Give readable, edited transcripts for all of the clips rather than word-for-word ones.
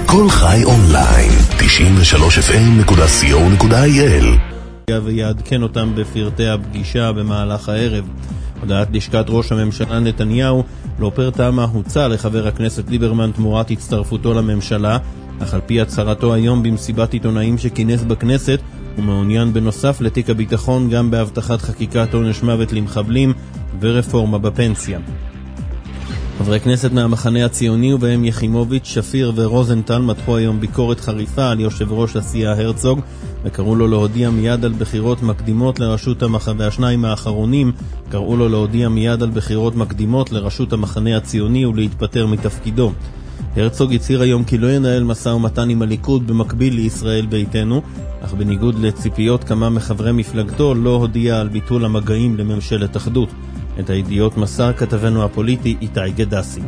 כל חי אונליין, 93fm.co.il. ויעדכן אותם בפרטי הפגישה במהלך הערב. הודעת לשכת ראש הממשלה נתניהו לא פרטה מה הוצע לחבר הכנסת ליברמן תמורת הצטרפותו לממשלה, אך על פי הצהרתו היום במסיבת עיתונאים שכינס בכנסת, הוא מעוניין בנוסף לתיק הביטחון גם בהבטחת חקיקת עונש מוות למחבלים ורפורמה בפנסיה. חברי כנסת מהמחנה הציוני ובהם יחימוביץ', שפיר ורוזנטל מתחו היום ביקורת חריפה על יושב ראש הסיעה הרצוג וקראו לו להודיע מיד על בחירות מקדימות לראשות והשניים האחרונים קראו לו להודיע מיד על בחירות מקדימות לראשות המחנה הציוני ולהתפטר מתפקידו. הרצוג הצהיר היום כי לא ינהל משא ומתן עם הליכוד במקביל לישראל ביתנו, אך בניגוד לציפיות כמה מחברי מפלגתו לא הודיע על ביטול המגעים לממשלת אחדות. את הידיעות מסר כתבנו הפוליטי איתי גדסי.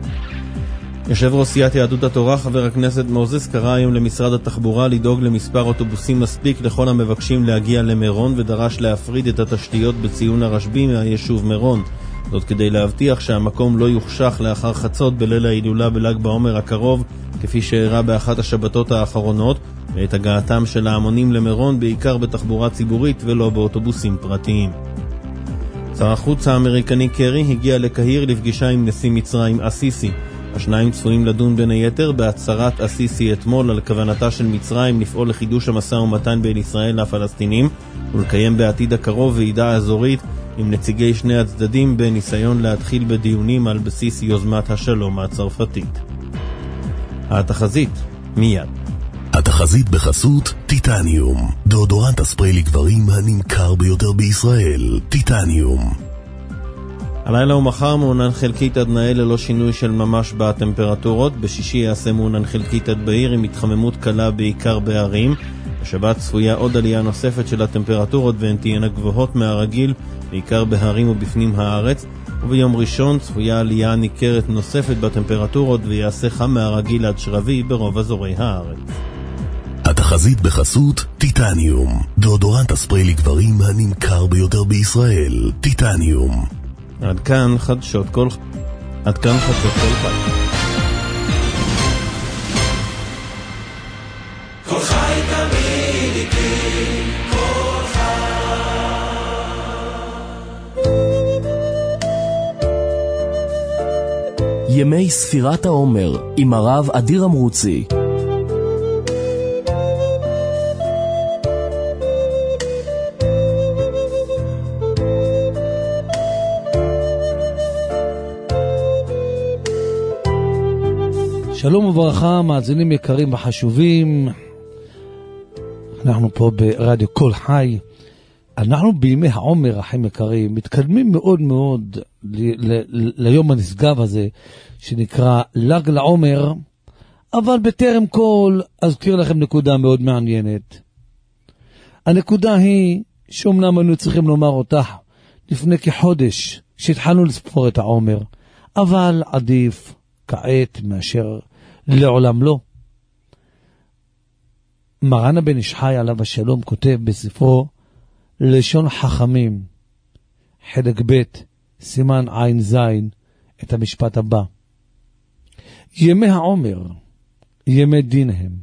יושב ראש סיעת יהדות התורה חבר הכנסת מוזס קרא היום למשרד התחבורה לדאוג למספר אוטובוסים מספיק לכל המבקשים להגיע למירון ודרש להפריד את התשתיות בציון הרשב"י מהיישוב מירון. זאת כדי להבטיח שהמקום לא יוחשך לאחר חצות בליל ההילולה בל"ג בעומר הקרוב, כפי שאירע באחת השבתות האחרונות, ואת הגעתם של ההמונים למירון בעיקר בתחבורה ציבורית ולא באוטובוסים פרטיים. שר החוץ האמריקני קרי הגיע לקהיר לפגישה עם נשיא מצרים אסיסי. השניים צפויים לדון בין היתר בהצהרת אסיסי אתמול על כוונתה של מצרים לפעול לחידוש המשא ומתן בין ישראל לפלסטינים ולקיים בעתיד הקרוב ועידה אזורית עם נציגי שני הצדדים בניסיון להתחיל בדיונים על בסיס יוזמת השלום הצרפתית. התחזית מיד. התחזית בחסות טיטניום, דאודורנט הספרי לגברים הנמכר ביותר בישראל. טיטניום. הלילה ומחר מעונן חלקית עד נאה ללא שינוי של ממש בטמפרטורות. בשישי יעשה מעונן חלקית עד בהיר עם התחממות קלה בעיקר בערים. בשבת צפויה עוד עלייה נוספת של הטמפרטורות והן תהיינה גבוהות מהרגיל בעיקר בהרים ובפנים הארץ. וביום ראשון צפויה עלייה ניכרת נוספת בטמפרטורות ויעשה חם מהרגיל עד שרבי ברוב אזורי הארץ. התחזית בחסות טיטניום, דאודורנט הספרי לגברים הנמכר ביותר בישראל. טיטניום. עד כאן חדשות כל חי. כל חי תמיד איתי, כל חי. ימי ספירת העומר עם הרב אדיר אמרוצי. שלום וברכה, מאזינים יקרים וחשובים. אנחנו פה ברדיו כל חי. אנחנו בימי העומר, אחים יקרים, מתקדמים מאוד מאוד ליום הנשגב הזה, שנקרא ל"ג לעומר, אבל בטרם כל אזכיר לכם נקודה מאוד מעניינת. הנקודה היא, שאומנם אנו צריכים לומר אותה לפני כחודש, שהתחלנו לספור את העומר, אבל עדיף כעת מאשר לעולם לא. מרן הבן איש חי עליו השלום כותב בספרו לשון חכמים חלק ב' סימן עין זין את המשפט הבא: ימי העומר ימי דין הם,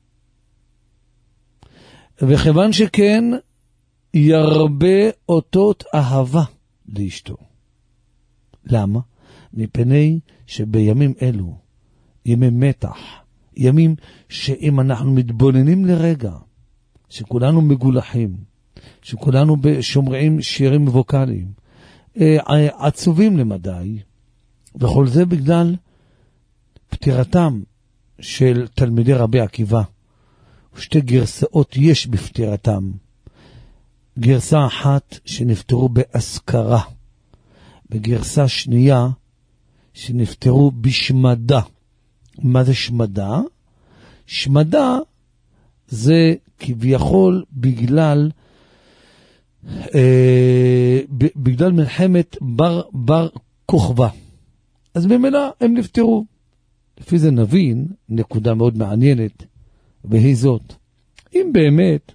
וכיוון שכן ירבה אותות אהבה לאשתו. למה? מפני שבימים אלו, ימי מתח, ימים שאם אנחנו מתבוננים לרגע, שכולנו מגולחים, שכולנו שומעים שירים ווקליים, עצובים למדי, וכל זה בגלל פטירתם של תלמידי רבי עקיבא. ושתי גרסאות יש בפטירתם. גרסה אחת שנפטרו באזכרה, בגרסה שנייה שנפטרו בשמדה. מה זה שמדה? שמדה זה כביכול בגלל מלחמת בר כוכבא. אז במילא הם נפטרו. לפי זה נבין נקודה מאוד מעניינת, והיא זאת: אם באמת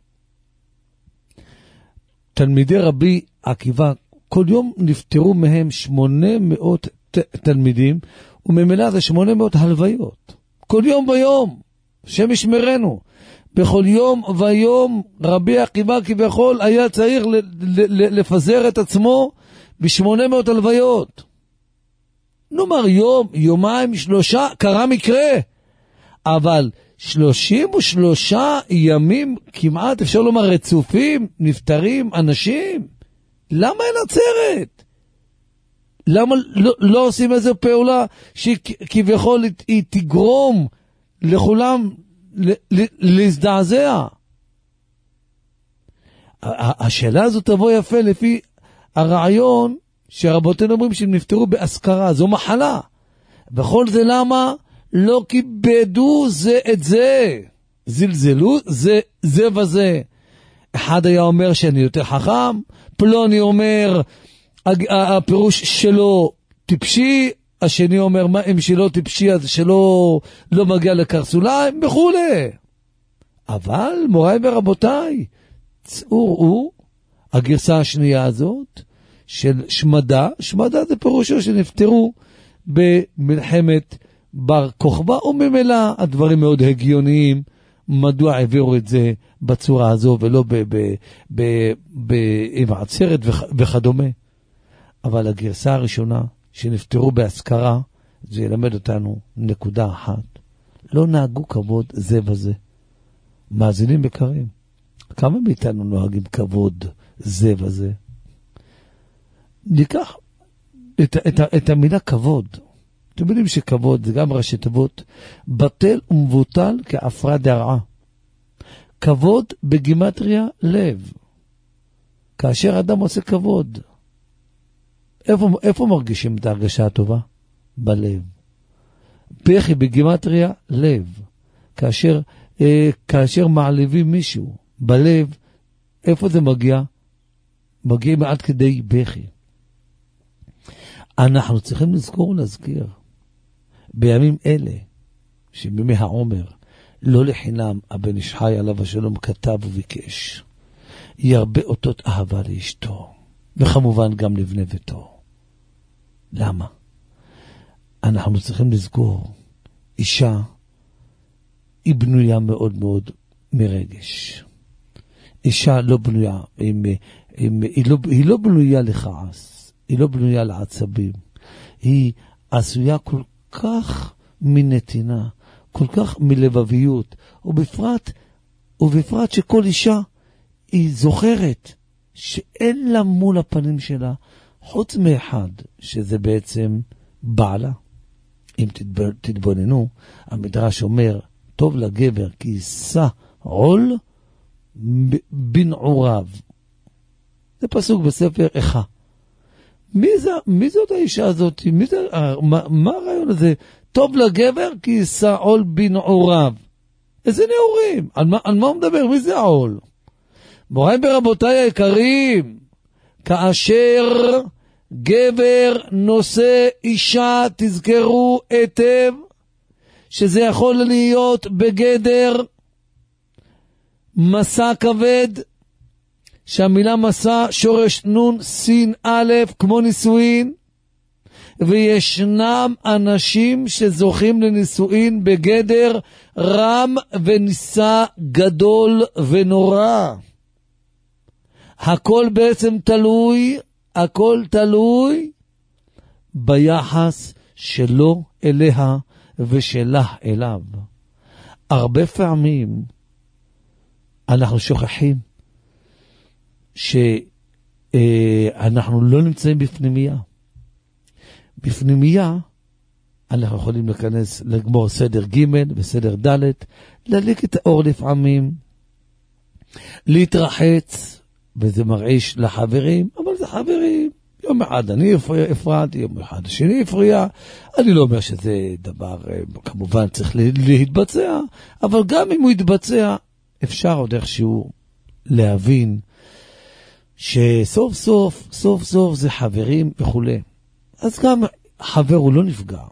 תלמידי רבי עקיבא כל יום נפטרו מהם 800 תלמידים, וממילא זה 800 הלוויות כל יום ביום, השם ישמרנו. בכל יום ויום רבי עקיבא כביכול היה צריך לפזר את עצמו ב800 הלוויות. נאמר יום, יומיים, 3, קרה מקרה. אבל 33 ימים כמעט, אפשר לומר רצופים, נפטרים אנשים. למה אין עצרת? למה לא עושים איזו פעולה שכביכול היא תגרום לכולם להזדעזע? השאלה הזאת תבוא יפה לפי הרעיון שרבותינו אומרים שהם נפטרו בהשכרה, זו מחלה. בכל זה למה? לא כיבדו זה את זה, זלזלו זה וזה. אחד היה אומר שאני יותר חכם, פלוני אומר הפירוש שלו טיפשי, השני אומר מה אם שלו טיפשי אז שלו לא מגיע לקרסוליים וכו'. אבל מוריי ורבותיי, צאו הגרסה השנייה הזאת של שמדה, שמדה זה פירושו שנפטרו במלחמת בר כוכבא, וממילא הדברים מאוד הגיוניים, מדוע העבירו את זה בצורה הזו ולא עם עצרת וכדומה. אבל הגרסה הראשונה שנפטרו בהשכרה, זה ילמד אותנו נקודה אחת, לא נהגו כבוד זה וזה. מאזינים יקרים, כמה מאיתנו נוהגים כבוד זה וזה? ניקח את המילה כבוד. אתם יודעים שכבוד זה גם ראשי תיבות, בטל ומבוטל כעפרא דרעא. כבוד בגימטריה לב. כאשר אדם עושה כבוד, איפה מרגישים את ההרגשה הטובה? בלב. בכי בגימטריה לב. כאשר מעליבים מישהו בלב, איפה זה מגיע? מגיע עד כדי בכי. אנחנו צריכים לזכור ולהזכיר בימים אלה, שבימי העומר, לא לחינם הבן איש חי עליו השלום כתב וביקש ירבה אותות אהבה לאשתו, וכמובן גם לבני ביתו. למה? אנחנו צריכים לזכור, אישה היא בנויה מאוד מאוד מרגש. אישה לא בנויה, היא לא בנויה לכעס, היא לא בנויה לעצבים, היא עשויה כל כך מנתינה, כל כך מלבביות, ובפרט שכל אישה היא זוכרת שאין לה מול הפנים שלה חוץ מאחד, שזה בעצם בעלה. אם תתבוננו, המדרש אומר, טוב לגבר כי יישא עול בנעוריו. זה פסוק בספר איכה. מי זאת האישה הזאת? מה הרעיון הזה? טוב לגבר כי יישא עול בנעוריו. איזה נעורים? על מה הוא מדבר? מי זה העול? מוריי ורבותיי היקרים, כאשר גבר נושא אישה, תזכרו היטב שזה יכול להיות בגדר מסע כבד, שהמילה מסע שורש נון סין א' כמו נישואין, וישנם אנשים שזוכים לנישואין בגדר רם ונישא גדול ונורא. הכל בעצם תלוי ביחס שלו אליה ושלה אליו. הרבה פעמים אנחנו שוכחים שאנחנו לא נמצאים בפנימיה. בפנימיה אנחנו יכולים להיכנס, לגמור סדר ג' וסדר ד', להליק את האור לפעמים, להתרחץ, וזה מרעיש לחברים, אבל זה חברים. יום אחד אני הפרעתי, יום אחד השני הפריע. אני לא אומר שזה דבר, כמובן צריך להתבצע, אבל גם אם הוא יתבצע, אפשר עוד איכשהו להבין שסוף סוף זה חברים וכו'. אז גם חבר הוא לא נפגע.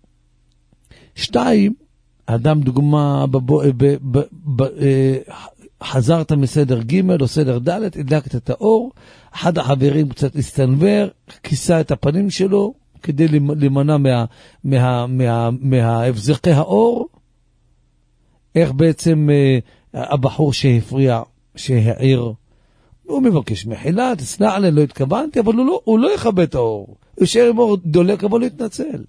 2, אדם דוגמה, חזרת מסדר ג' או סדר ד', הדלקת את האור, אחד החברים קצת הסתנבר, כיסה את הפנים שלו, כדי להימנע מהבזקי האור. איך בעצם הבחור שהפריע, שהעיר, הוא מבקש מחילה, תסלח לי, לא התכוונתי, אבל הוא לא יכבה את האור. הוא ישאר עם אור דולק, אבל לא יתנצל.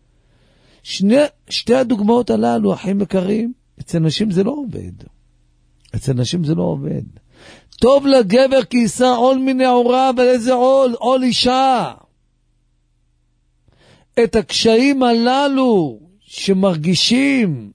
שתי הדוגמאות הללו, אחים יקרים, אצל נשים זה לא עובד. אצל נשים זה לא עובד. טוב לגבר כי יישא עול מנעורה, אבל איזה עול? עול אישה. את הקשיים הללו שמרגישים,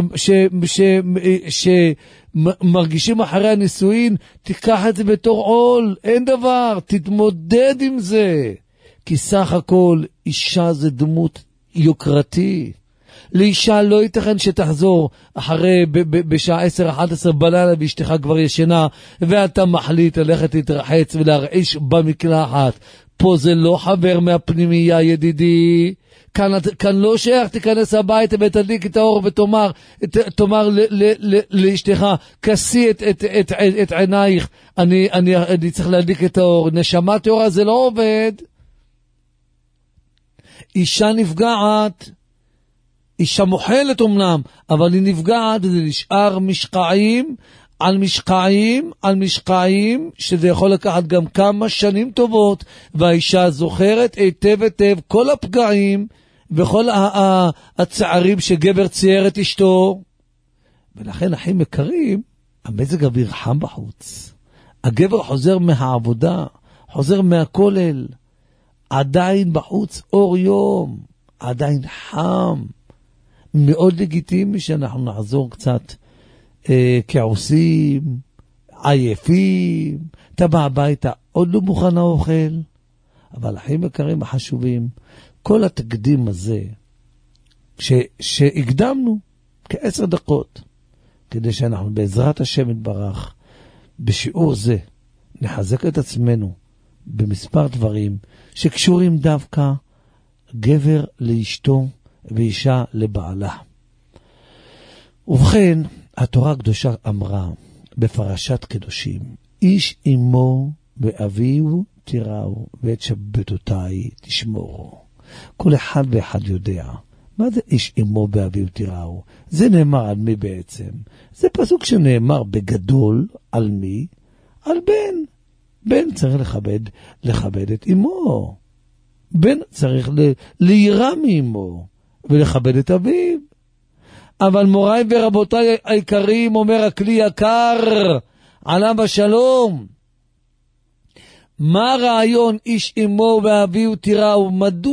שמרגישים אחרי הנישואין, תיקח את זה בתור עול, אין דבר, תתמודד עם זה. כי סך הכל אישה זה דמות יוקרתי. לאישה לא ייתכן שתחזור אחרי בשעה 10-11 בלילה ואשתך כבר ישנה, ואתה מחליט ללכת להתרחץ ולהרעיש במקלחת. פה זה לא חבר מהפנימייה, ידידי. כאן לא שייך, תיכנס הביתה ותדליק את האור ותאמר לאשתך, כסי את עינייך, אני צריך להדליק את האור. נשמה טהורה, זה לא עובד. אישה נפגעת, אישה מוחלת אמנם, אבל היא נפגעת, וזה נשאר משקעים על משקעים על משקעים, שזה יכול לקחת גם כמה שנים טובות, והאישה זוכרת היטב היטב כל הפגעים וכל הצערים שגבר צייר את אשתו. ולכן, אחים יקרים, המזג אוויר חם בחוץ. הגבר חוזר מהעבודה, חוזר מהכולל, עדיין בחוץ אור יום, עדיין חם. מאוד לגיטימי שאנחנו נחזור קצת כעוסים, עייפים, אתה בא הביתה, עוד לא מוכן האוכל. אבל אחים יקרים החשובים, כל התקדים הזה שהקדמנו כ10 דקות, כדי שאנחנו בעזרת השם יתברך בשיעור זה נחזק את עצמנו במספר דברים שקשורים דווקא גבר לאשתו ואישה לבעלה. ובכן, התורה הקדושה אמרה בפרשת קדושים, איש אמו ואביו תיראו ואת שבתותיי תשמורו. כל אחד ואחד יודע מה זה איש אמו ואביו תיראו. זה נאמר על מי בעצם? זה פסוק שנאמר בגדול על מי? על בן. בן צריך לכבד את אמו. בן צריך להירא מאמו ולכבד את אביו. אבל מוריי ורבותיי היקרים, אומר הכלי יקר עליו השלום, מה רעיון איש אמו ואביו תיראו?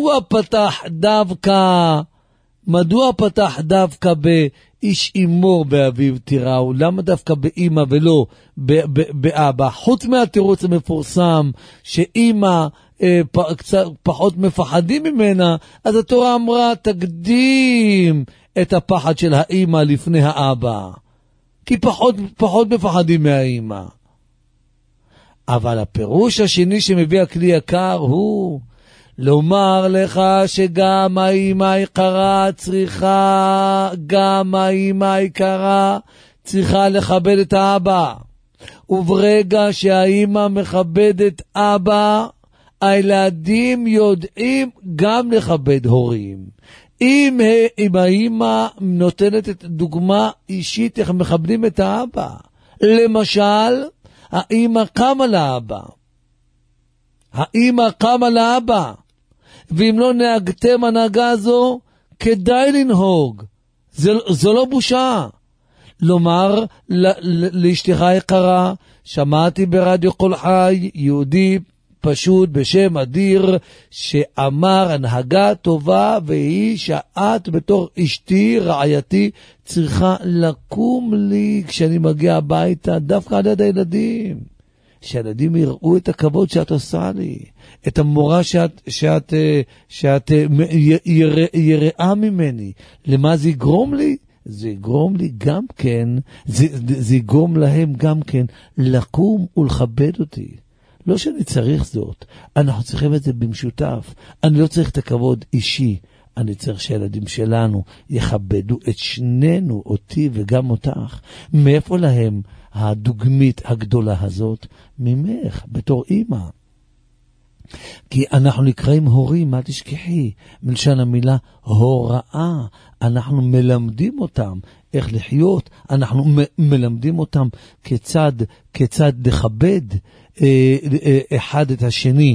מדוע פתח דווקא באיש אמו ואביו תיראו? למה דווקא באמא ולא באבא? חוץ מהתירוץ המפורסם שאמא קצת פחות מפחדים ממנה, אז התורה אמרה תקדים את הפחד של האמא לפני האבא, כי פחות מפחדים מהאמא. אבל הפירוש השני שמביא הכלי יקר הוא לומר לך שגם האמא היקרה צריכה לכבד את האבא. וברגע שהאמא מכבדת אבא, הילדים יודעים גם לכבד הורים. אם האמא נותנת את דוגמה אישית איך מכבדים את האבא, למשל, האמא קמה לאבא, ואם לא נהגתם הנהגה זו, כדאי לנהוג. זו לא בושה. לומר לאשתך יקרה, שמעתי ברדיו כל חי יהודי פשוט בשם אדיר שאמר הנהגה טובה, והיא שאת בתור אשתי רעייתי צריכה לקום לי כשאני מגיע הביתה, דווקא על יד הילדים, שהילדים יראו את הכבוד שאת עושה לי, את המורה שאת יראה ממני. למה זה יגרום לי? זה יגרום לי גם כן, זה יגרום להם גם כן לקום ולכבד אותי. לא שאני צריך זאת, אנחנו צריכים את זה במשותף. אני לא צריך את הכבוד אישי, אני צריך שהילדים שלנו יכבדו את שנינו, אותי וגם אותך. מאיפה להם הדוגמית הגדולה הזאת? ממך, בתור אמא. כי אנחנו נקראים הורים, אל תשכחי, מלשון המילה הוראה. אנחנו מלמדים אותם איך לחיות, אנחנו מלמדים אותם כיצד לכבד אחד את השני,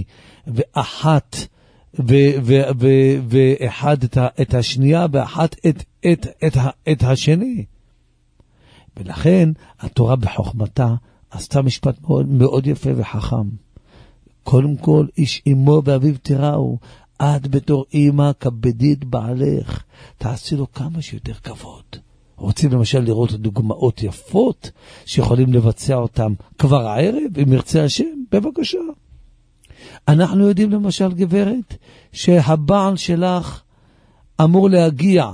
ואחד את השנייה, ואחת את השני. ולכן התורה בחוכמתה עשתה משפט מאוד, מאוד יפה וחכם. קודם כל, איש אמו ואביו תראו, את בתור אמא כבדי את בעלך, תעשי לו כמה שיותר כבוד. רוצים למשל לראות דוגמאות יפות שיכולים לבצע אותם כבר הערב, אם ירצה השם, בבקשה. אנחנו יודעים למשל, גברת, שהבעל שלך אמור להגיע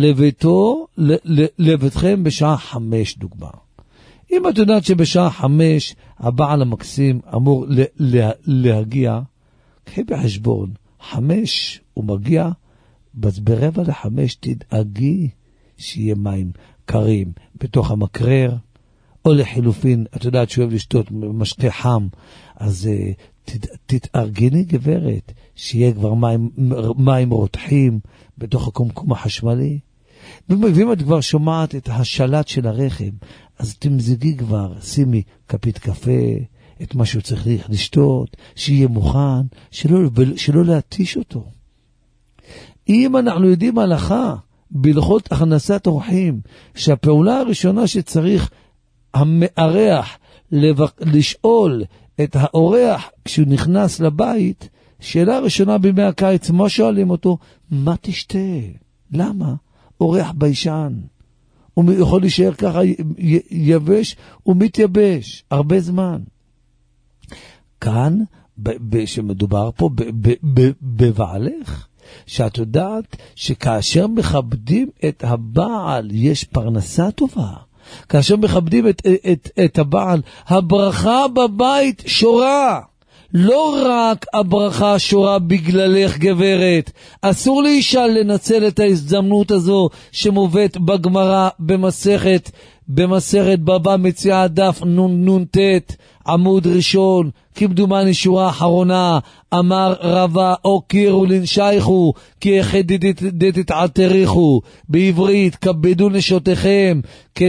לביתכם בשעה 5 דוגמה. אם את יודעת שבשעה 5 הבעל המקסים אמור להגיע, קחי בחשבון, 5 הוא מגיע, ברבע ל5 תדאגי שיהיה מים קרים בתוך המקרר, או לחילופין, את יודעת שהוא אוהב לשתות משקה חם, אז תתארגני גברת, שיהיה כבר מים רותחים בתוך הקומקום החשמלי. ואם את כבר שומעת את השלט של הרכב, אז תמזגי כבר, שימי כפית קפה, את מה שהוא צריך לשתות, שיהיה מוכן, שלא להתיש אותו. אם אנחנו יודעים הלכה, בהלכות הכנסת אורחים, שהפעולה הראשונה שצריך המארח לשאול את האורח כשהוא נכנס לבית, שאלה ראשונה בימי הקיץ, מה שואלים אותו? מה תשתה? למה? אורח ביישן. הוא יכול להישאר ככה יבש ומתייבש הרבה זמן. כאן, שמדובר פה בבעלך, שאת יודעת שכאשר מכבדים את הבעל יש פרנסה טובה. כאשר מכבדים את הבעל, הברכה בבית שורה. לא רק הברכה שורה בגללך גברת. אסור לאישה לנצל את ההזדמנות הזו שמובאת בגמרא במסכת בבא מציעא דף נ"ט עמוד ראשון, כמדומני שורה אחרונה, אמר רבא אוקירו לנשייכו כי תתעתריכו, בעברית כבדו נשותיכם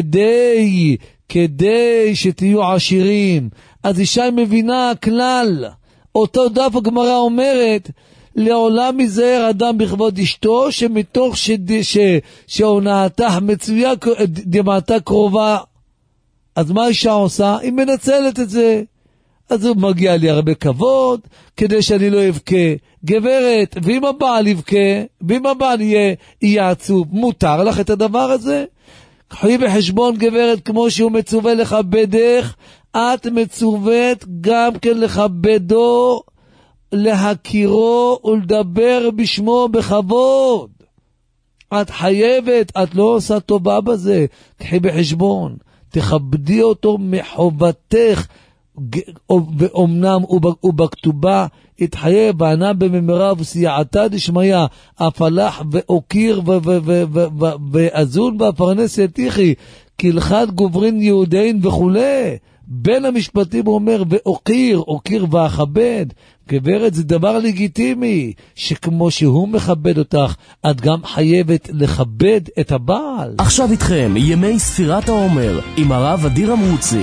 כדי שתהיו עשירים. אז אישה מבינה כלל, אותו דף הגמרא אומרת, לעולם ייזהר אדם בכבוד אשתו, שמתוך שהונאתה מצויה דמעתה קרובה. אז מה אישה עושה? היא מנצלת את זה. אז הוא מגיע לי הרבה כבוד, כדי שאני לא אבכה. גברת, ואם הבעל יבכה, ואם הבעל יהיה עצוב, מותר לך את הדבר הזה? קחי בחשבון גברת, כמו שהוא מצווה לכבדך, את מצוות גם כן לכבדו, להכירו ולדבר בשמו בכבוד. את חייבת, את לא עושה טובה בזה. קחי בחשבון, תכבדי אותו מחובתך, ואומנם ובכתובה התחייב וענה בממרה וסייעתה דשמיא, הפלח ואוקיר ואזון והפרנס יתיחי, כהלכת גוברין יהודין וכולי. בין המשפטים הוא אומר ואוקיר, אוקיר ואכבד. גברת, זה דבר לגיטימי, שכמו שהוא מכבד אותך, את גם חייבת לכבד את הבעל. עכשיו איתכם ימי ספירת העומר עם הרב אדיר אמרוצי.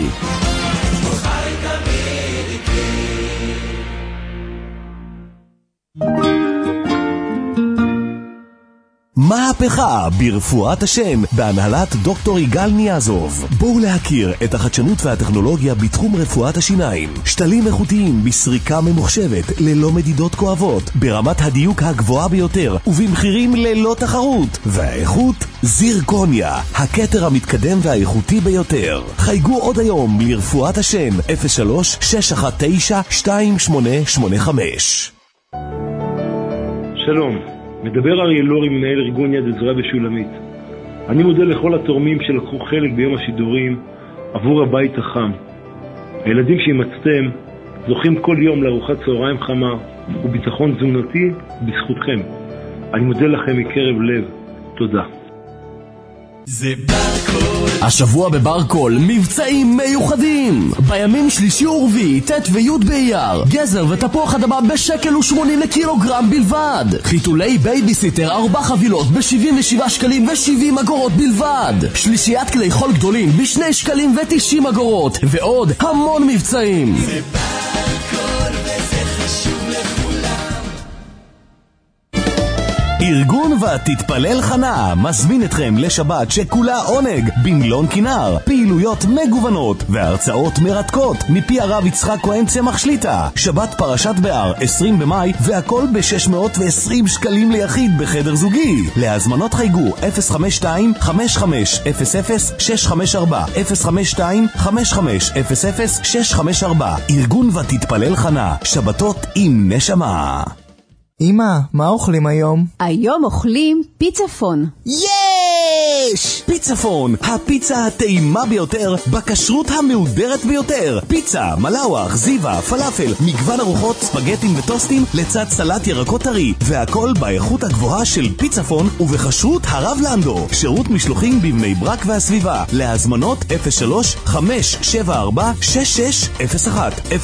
מהפכה ברפואת השם בהנהלת דוקטור יגאל ניאזוב. בואו להכיר את החדשנות והטכנולוגיה בתחום רפואת השיניים. שתלים איכותיים בסריקה ממוחשבת ללא מדידות כואבות, ברמת הדיוק הגבוהה ביותר ובמחירים ללא תחרות. והאיכות זירקוניה, הכתר המתקדם והאיכותי ביותר. חייגו עוד היום לרפואת השם 03-619-2885. שלום, מדבר אריה לורי, מנהל ארגון יד עזרא ושולמית. אני מודה לכל התורמים שלקחו חלק ביום השידורים עבור הבית החם. הילדים שהמצאתם זוכים כל יום לארוחת צהריים חמה וביטחון תזונתי בזכותכם. אני מודה לכם מקרב לב. תודה. זה ברקול. השבוע בברקול מבצעים מיוחדים. בימים שלישי ורביעי, ט' וי' באייר, גזר ותפוח אדמה ב1.80 לקילוגרם בלבד. חיתולי בייביסיטר 4 חבילות ב77 שקלים ו70 אגורות בלבד. שלישיית כלי חול גדולים ב2 שקלים ו90 אגורות. ועוד המון מבצעים. זה ברקול וזה חשוב לכולם. ארגון ותתפלל חנה מזמין אתכם לשבת שכולה עונג במלון כינר, פעילויות מגוונות והרצאות מרתקות מפי הרב יצחק כהן צמח שליטה. שבת פרשת באר 20 במאי והכל ב620 שקלים ליחיד בחדר זוגי. להזמנות חייגו 052-5500-654 052-5500-654. ארגון ותתפלל חנה, שבתות עם נשמה. אמא, מה אוכלים היום? היום אוכלים פיצפון. יש! פיצפון, הפיצה הטעימה ביותר בכשרות המהודרת ביותר. פיצה, מלאווח, זיווה, פלאפל, מגוון ארוחות, ספגטים וטוסטים לצד סלט ירקות טרי, והכל באיכות הגבוהה של פיצפון ובכשרות הרב לנדו. שירות משלוחים בבני ברק והסביבה. להזמנות 03-574-6601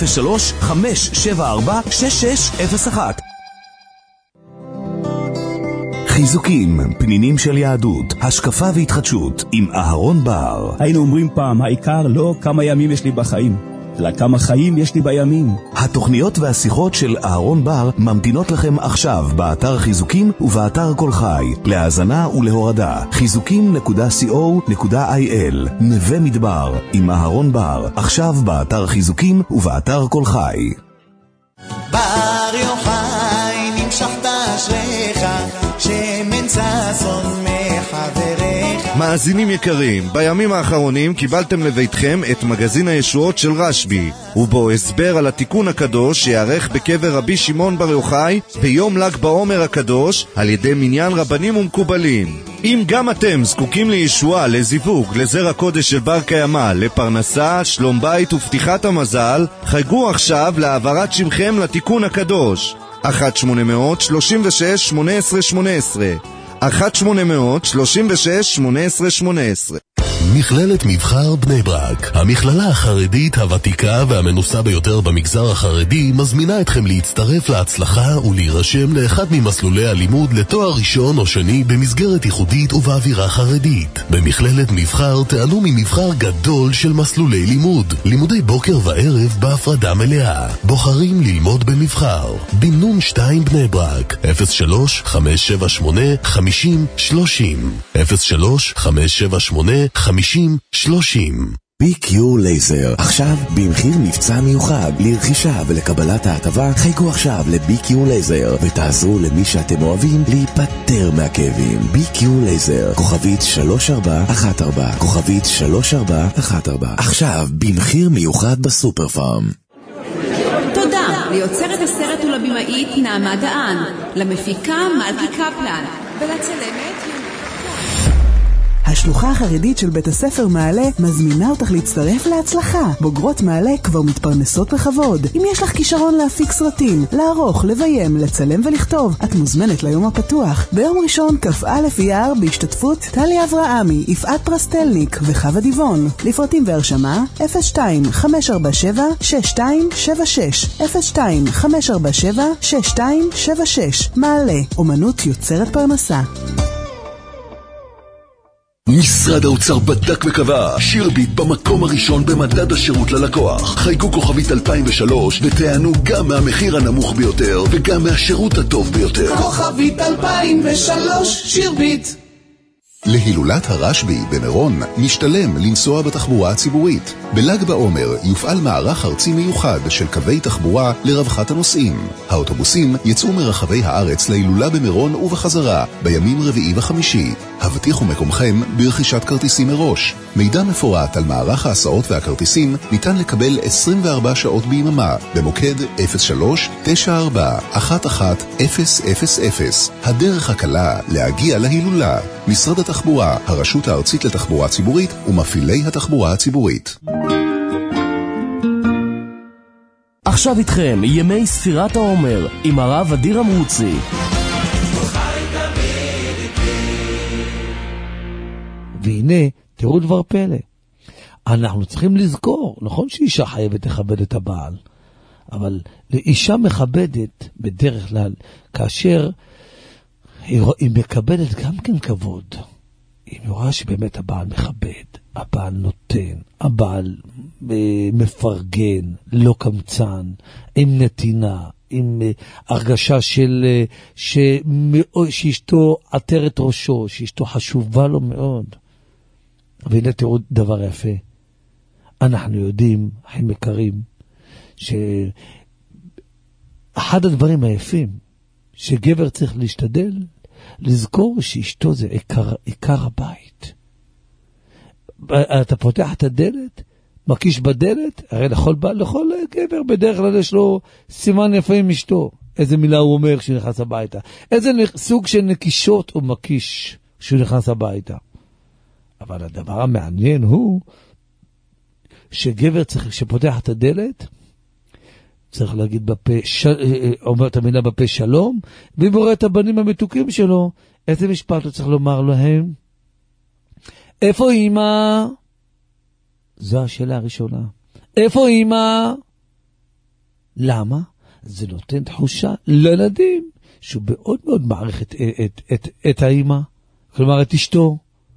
03-574-6601. חיזוקים, פנינים של יהדות, השקפה והתחדשות עם אהרון בר. היינו אומרים פעם, העיקר לא כמה ימים יש לי בחיים, אלא כמה חיים יש לי בימים. התוכניות והשיחות של אהרון בר ממתינות לכם עכשיו באתר חיזוקים ובאתר כל חי, להאזנה ולהורדה. חיזוקים.co.il. נווה מדבר עם אהרון בר, עכשיו באתר חיזוקים ובאתר כל חי. בר יוחאי נמשכת אשריך, שמן ששון מחבריך. מאזינים יקרים, בימים האחרונים קיבלתם לביתכם את מגזין הישועות של רשב"י, ובו הסבר על התיקון הקדוש שיערך בקבר רבי שמעון בר יוחאי ביום ל"ג בעומר הקדוש על ידי מניין רבנים ומקובלים. אם גם אתם זקוקים לישועה, לזיווג, לזרע קודש של בר קיימא, לפרנסה, שלום בית ופתיחת המזל, חייגו עכשיו להעברת שמכם לתיקון הקדוש. 1-800-36-18-18 1-800-36-18-18. מכללת מבחר בני ברק, המכללה החרדית הוותיקה והמנוסה ביותר במגזר החרדי, מזמינה אתכם להצטרף להצלחה ולהירשם לאחד ממסלולי הלימוד לתואר ראשון או שני במסגרת ייחודית ובאווירה חרדית. במכללת מבחר תענו ממבחר גדול של מסלולי לימוד, לימודי בוקר וערב בהפרדה מלאה. בוחרים ללמוד במבחר. בנון 2 בני ברק, 03-578-50-30 03-578-50-30. BQ לייזר, עכשיו במחיר מבצע מיוחד לרכישה ולקבלת ההטבה. חייגו עכשיו ל-BQ לייזר ותעזרו למי שאתם אוהבים להיפטר מהכאבים. BQ לייזר, כוכבית 3414, כוכבית 3414, עכשיו במחיר מיוחד בסופר פארם. תודה ליוצרת הסרט ולבימאית נעמה דהן, למפיקה מלכי קפלן ולצלמת השלוחה החרדית של בית הספר מעלה מזמינה אותך להצטרף להצלחה. בוגרות מעלה כבר מתפרנסות בכבוד. אם יש לך כישרון להפיק סרטים, לערוך, לביים, לצלם ולכתוב, את מוזמנת ליום הפתוח. ביום ראשון כ"א אייר בהשתתפות טלי אברהמי, יפעת פרסטלניק וחווה דיבון. לפרטים והרשמה 02-547-6276 02-547-6276. מעלה, אומנות יוצרת פרנסה. משרד האוצר בדק וקבע, שירביט במקום הראשון במדד השירות ללקוח. חייגו כוכבית 2003 ותענו גם מהמחיר הנמוך ביותר וגם מהשירות הטוב ביותר. כוכבית 2003 שירביט. להילולת הרשב"י במירון משתלם לנסוע בתחבורה הציבורית. בל"ג בעומר יופעל מערך ארצי מיוחד של קווי תחבורה לרווחת הנוסעים. האוטובוסים יצאו מרחבי הארץ להילולה במירון ובחזרה בימים רביעי וחמישי. הבטיחו מקומכם ברכישת כרטיסים מראש. מידע מפורט על מערך ההסעות והכרטיסים ניתן לקבל 24 שעות ביממה במוקד 03-94-11-000. הדרך הקלה להגיע להילולה. משרד התחבורה, הרשות הארצית לתחבורה ציבורית ומפעילי התחבורה הציבורית. עכשיו איתכם ימי ספירת העומר עם הרב אדיר אמרוצי. והנה, תראו דבר פלא. אנחנו צריכים לזכור, נכון שאישה חייבת לכבד את הבעל, אבל לאישה מכבדת בדרך כלל, כאשר היא מקבלת גם כן כבוד. היא רואה שבאמת הבעל מכבד, הבעל נותן, הבעל מפרגן, לא קמצן, עם נתינה, עם הרגשה שאשתו עטרת ראשו, שאשתו חשובה לו מאוד. והנה תראו דבר יפה. אנחנו יודעים, אחים יקרים, שאחד הדברים היפים, שגבר צריך להשתדל, לזכור שאשתו זה עיקר הבית. אתה פותח את הדלת, מקיש בדלת, הרי לכל גבר בדרך כלל יש לו סימן יפה עם אשתו. איזה מילה הוא אומר כשהוא נכנס הביתה. איזה סוג של נקישות הוא מקיש כשהוא נכנס הביתה. אבל הדבר המעניין הוא שגבר צריך, שפותח את הדלת, צריך להגיד בפה, אומר את המילה בפה שלום, ואם הוא רואה את הבנים המתוקים שלו, איזה משפט הוא צריך לומר להם? איפה אמא? זו השאלה הראשונה. איפה אמא? למה? זה נותן תחושה לילדים, שהוא מאוד מאוד מעריך את האמא, כלומר את אשתו.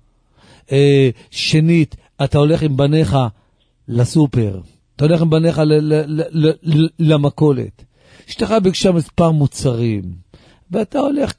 שנית, אתה הולך עם בניך לסופר, אתה הולך עם בניך למכולת, אשתך ביקשה מספר מוצרים, ואתה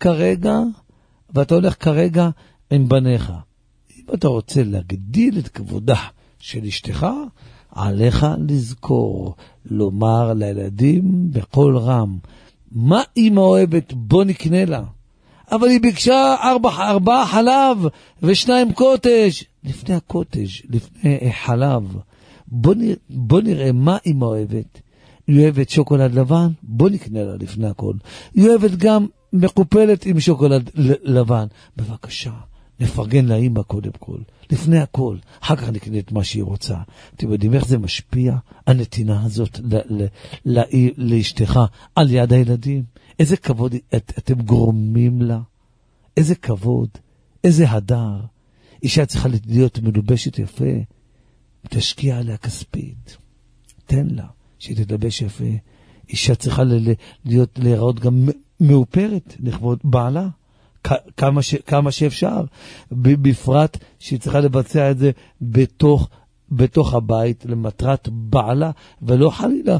הולך כרגע עם בניך. אם אתה רוצה להגדיל את כבודה של אשתך, עליך לזכור, לומר לילדים בקול רם, מה אמא אוהבת? בוא נקנה לה. אבל היא ביקשה 4 חלב ו2 קוטג'. לפני הקוטג', לפני חלב, בוא נראה מה אמא אוהבת. היא אוהבת שוקולד לבן, בוא נקנה לה לפני הכל. היא אוהבת גם מקופלת עם שוקולד לבן. בבקשה, נפרגן לאמא קודם כל, לפני הכל, אחר כך נקנה את מה שהיא רוצה. אתם יודעים איך זה משפיע, הנתינה הזאת לאשתך על יד הילדים? איזה כבוד אתם גורמים לה, איזה כבוד, איזה הדר. אישה צריכה להיות מלובשת יפה, תשקיע עליה כספית, תן לה שהיא תלבש יפה. אישה צריכה להיראות גם מאופרת לכבוד בעלה, כמה שאפשר, בפרט שהיא צריכה לבצע את זה בתוך הבית למטרת בעלה, ולא חלילה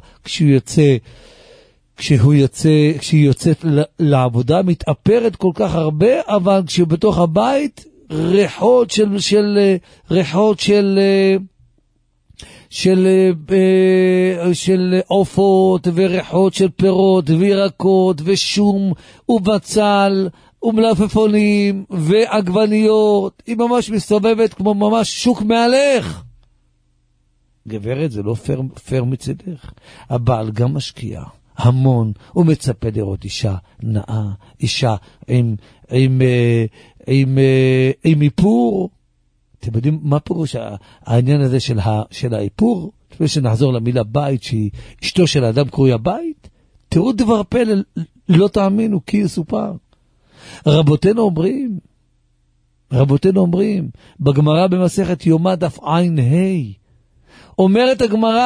כשהיא יוצאת לעבודה מתאפרת כל כך הרבה, אבל כשהיא בתוך הבית ריחות של עופות וריחות של פירות וירקות ושום ובצל ומלפפונים ועגבניות. היא ממש מסתובבת כמו ממש שוק מהלך. גברת, זה לא פייר מצדך. הבעל גם משקיע המון, הוא מצפה לראות אישה נאה, אישה עם איפור. אתם יודעים מה פירוש העניין הזה של האיפור? לפני שנחזור למילה בית, שהיא אשתו של האדם קרויה בית, תראו דבר פלא, לא תאמינו כי יסופר. רבותינו אומרים, בגמרא במסכת יומא דף עין ה', אומרת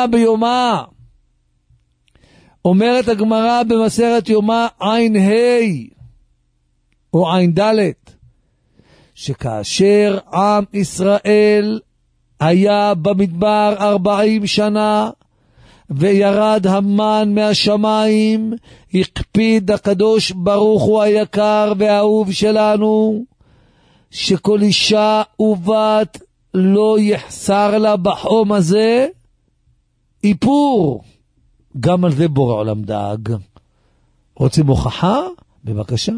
הגמרא במסכת יומא עין ה' או עין ד', שכאשר עם ישראל היה במדבר 40 שנה וירד המן מהשמיים, הקפיד הקדוש ברוך הוא היקר והאהוב שלנו, שכל אישה ובת לא יחסר לה בחום הזה איפור. גם על זה בורא עולם דאג. רוצים הוכחה? בבקשה.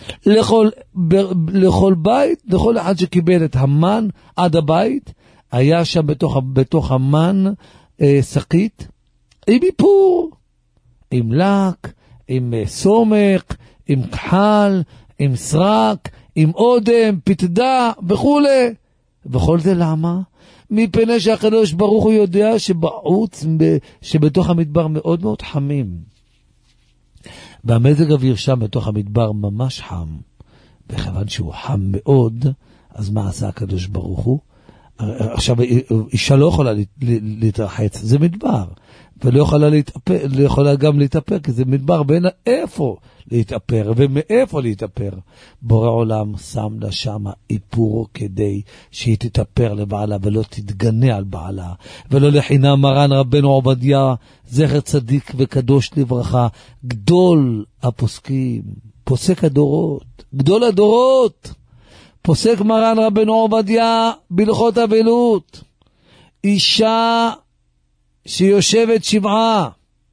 לכל בית, לכל אחד שקיבל את המן עד הבית, היה שם בתוך המן שקית עם איפור, עם לק, עם סומק, עם כחל, עם סרק, עם אודם, פתדה וכו'. וכל זה למה? מפני שהקדוש ברוך הוא יודע שבתוך המדבר מאוד מאוד חמים. והמזג אוויר שם בתוך המדבר ממש חם. וכיוון שהוא חם מאוד, אז מה עשה הקדוש ברוך הוא? עכשיו, אישה לא יכולה להתרחץ, זה מדבר, ולא יכולה גם להתאפר, כי זה מדבר, ואין לה איפה להתאפר, ומאיפה להתאפר. בורא עולם שם לה שמה איפור כדי שהיא תתאפר לבעלה, ולא תתגנה על בעלה, ולא לחינם מרן רבנו עובדיה, זכר צדיק וקדוש לברכה, גדול הפוסקים, פוסק הדורות, גדול הדורות, פוסק מרן רבנו עובדיה בהלכות אבלות, אישה שיושבת שבעה,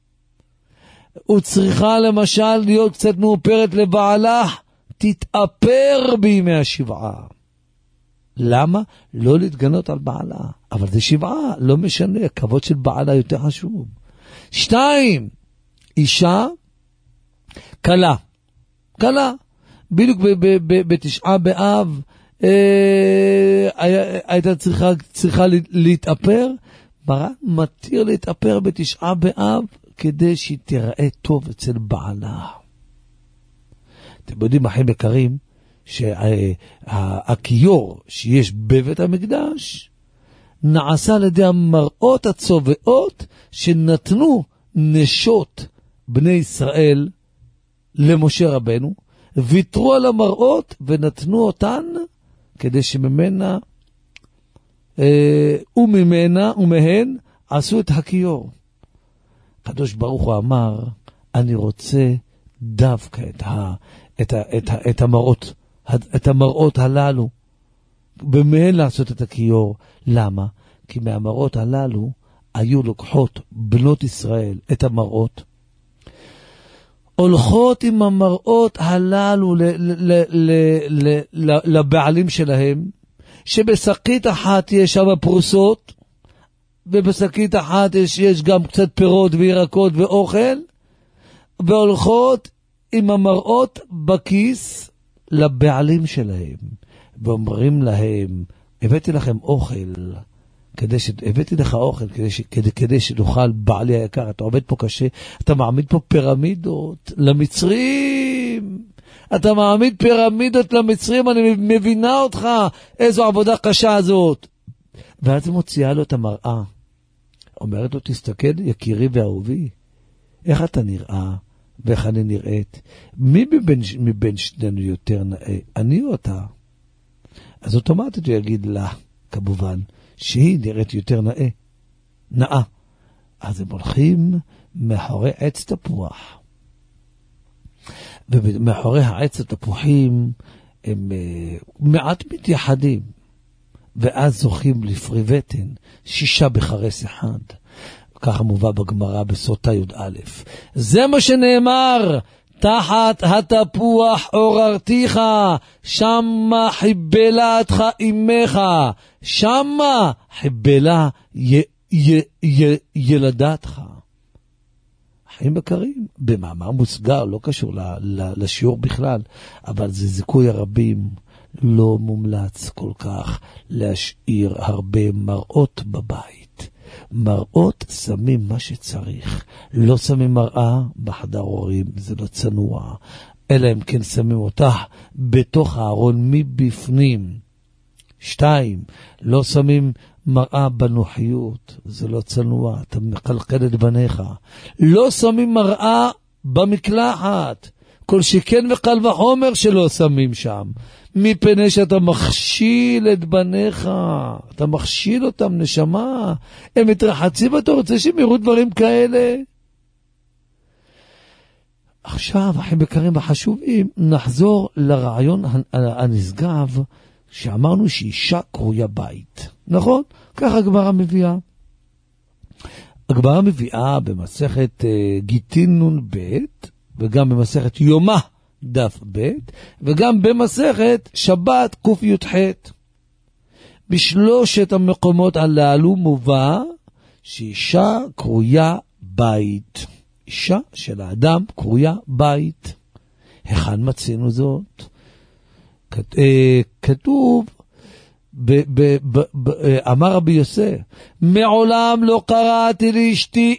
וצריכה למשל להיות קצת מאופרת לבעלה, תתאפר בימי השבעה. למה? לא להתגנות על בעלה. אבל זה שבעה, לא משנה, הכבוד של בעלה יותר חשוב. 2, אישה, קלה, בדיוק בתשעה באב, הייתה צריכה להתאפר, מרן מתיר להתאפר בתשעה באב, כדי שהיא תראה טוב אצל בעלה. אתם יודעים, אחים יקרים, שהכיור שיש בבית המקדש, נעשה על ידי המראות הצובעות, שנתנו נשות בני ישראל למשה רבנו, ויתרו על המראות ונתנו אותן, כדי שממנה ומהן עשו את הכיור. הקדוש ברוך הוא אמר, אני רוצה דווקא את המראות הללו, ומהן לעשות את הכיור. למה? כי מהמראות הללו היו לוקחות בנות ישראל את המראות, הולכות עם המראות הללו לבעלים שלהם, שבשקית אחת יש שם פרוסות, ובשקית אחת יש גם קצת פירות וירקות ואוכל, והולכות עם המראות בכיס לבעלים שלהם, ואומרים להם, הבאתי לכם אוכל, הבאתי לך אוכל כדי שנוכל, בעלי היקר, אתה עובד פה קשה, אתה מעמיד פה פירמידות למצרים, אני מבינה אותך, איזו עבודה קשה הזאת. ואז היא מוציאה לו את המראה, אומרת לו, תסתכל יקירי ואהובי, איך אתה נראה ואיך אני נראית, מי מבין שנינו יותר נאה, אני או אתה? אז אוטומטית הוא יגיד לה, כמובן, שהיא נראית יותר נאה. אז הם הולכים מאחורי עץ תפוח, ומאחורי העץ התפוחים הם מעט מתייחדים, ואז זוכים לפרי בטן, 6 בחרס אחד. ככה מובא בגמרא בסוטה י"א. זה מה שנאמר, תחת התפוח עוררתיך, שמה חיבלתך אימך, שמה חיבלה ילדתך. אחים יקרים, במאמר מוסגר, לא קשור לשיעור בכלל, אבל זה זיכוי הרבים, לא מומלץ כל כך להשאיר הרבה מראות בבית. מראות שמים מה שצריך, לא שמים מראה בחדר הורים, זה לא צנוע, אלא אם כן שמים אותה בתוך הארון מבפנים. 2, לא שמים מראה בנוחיות, זה לא צנוע, אתה מקלקל את בניך. לא שמים מראה במקלחת, כל שכן וקל וחומר שלא שמים שם, מפני שאתה מכשיל את בניך, אתה מכשיל אותם, נשמה, הם מתרחצים, אתה רוצה שהם יראו דברים כאלה? עכשיו, אחים יקרים וחשובים, נחזור לרעיון הנשגב, שאמרנו שאישה קרויה בית, נכון? ככה הגמרא מביאה. הגמרא מביאה במסכת גיטין נון בית, וגם במסכת יומא דף בית, וגם במסכת שבת ק"ח. בשלושת המקומות הללו מובא שאישה קרויה בית. אישה של האדם קרויה בית. היכן מצינו זאת? כתוב, אמר רבי יוסף, מעולם לא קראתי לאשתי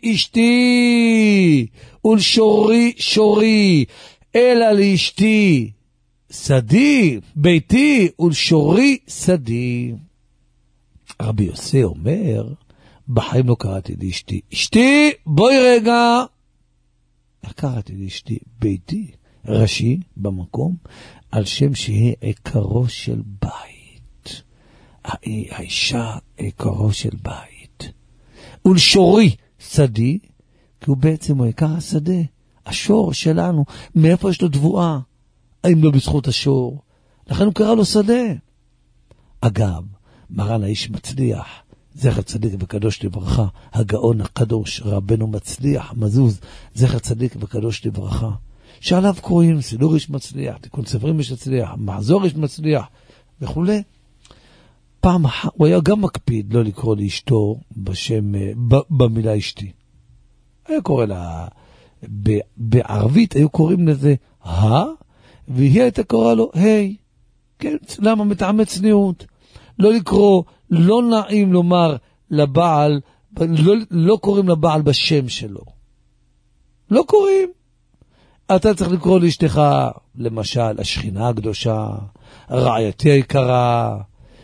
אשתי ולשורי שורי, אלא לאשתי שדי, ביתי ולשורי שדי. רבי יוסי אומר, בחיים לא קראתי לאשתי, אשתי, בואי רגע. איך קראתי לאשתי? ביתי, ראשי במקום, על שם שהיא עיקרו של בית. האישה עיקרו של בית. ולשורי שדי, כי הוא בעצם הוא עיקר השדה. השור שלנו, מאיפה יש לו תבואה? האם לא בזכות השור? לכן הוא קרא לו שדה. אגב, מרן האיש מצליח, זכר צדיק וקדוש לברכה, הגאון הקדוש רבנו מצליח, מזוז, זכר צדיק וקדוש לברכה, שעליו קוראים סידור איש מצליח, תיקון ספרים איש מצליח, מחזור איש מצליח וכו'. פעם הוא היה גם מקפיד לא לקרוא לאשתו בשם, במילה אשתי. היה קורא לה, בערבית היו קוראים לזה והיא הייתה קורא לו היי. כן, למה? מטעמי צניעות. לא לקרוא, לא נעים לומר לבעל, לא קוראים לבעל בשם שלו. לא קוראים. אתה צריך לקרוא לאשתך, למשל, השכינה הקדושה, רעייתי היקרה,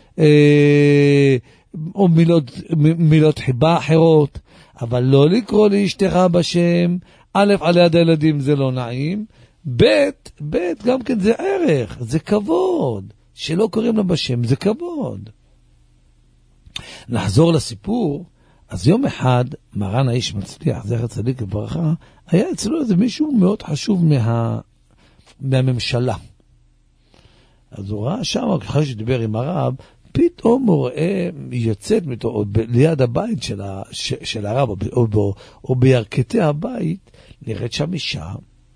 או מילות חיבה אחרות, אבל לא לקרוא לאשתך בשם. א', על יד הילדים זה לא נעים, ב', גם כן זה ערך, זה כבוד. שלא קוראים לה בשם, זה כבוד. נחזור לסיפור. אז יום אחד, מרן האיש מצליח, זכר צדיק לברכה, היה אצלו איזה מישהו מאוד חשוב מהממשלה. אז הוא ראה שם, אחרי שדיבר עם הרב, פתאום הוא רואה, יוצאת ליד הבית של הרב, או בירכתי הבית, נראית שם אישה,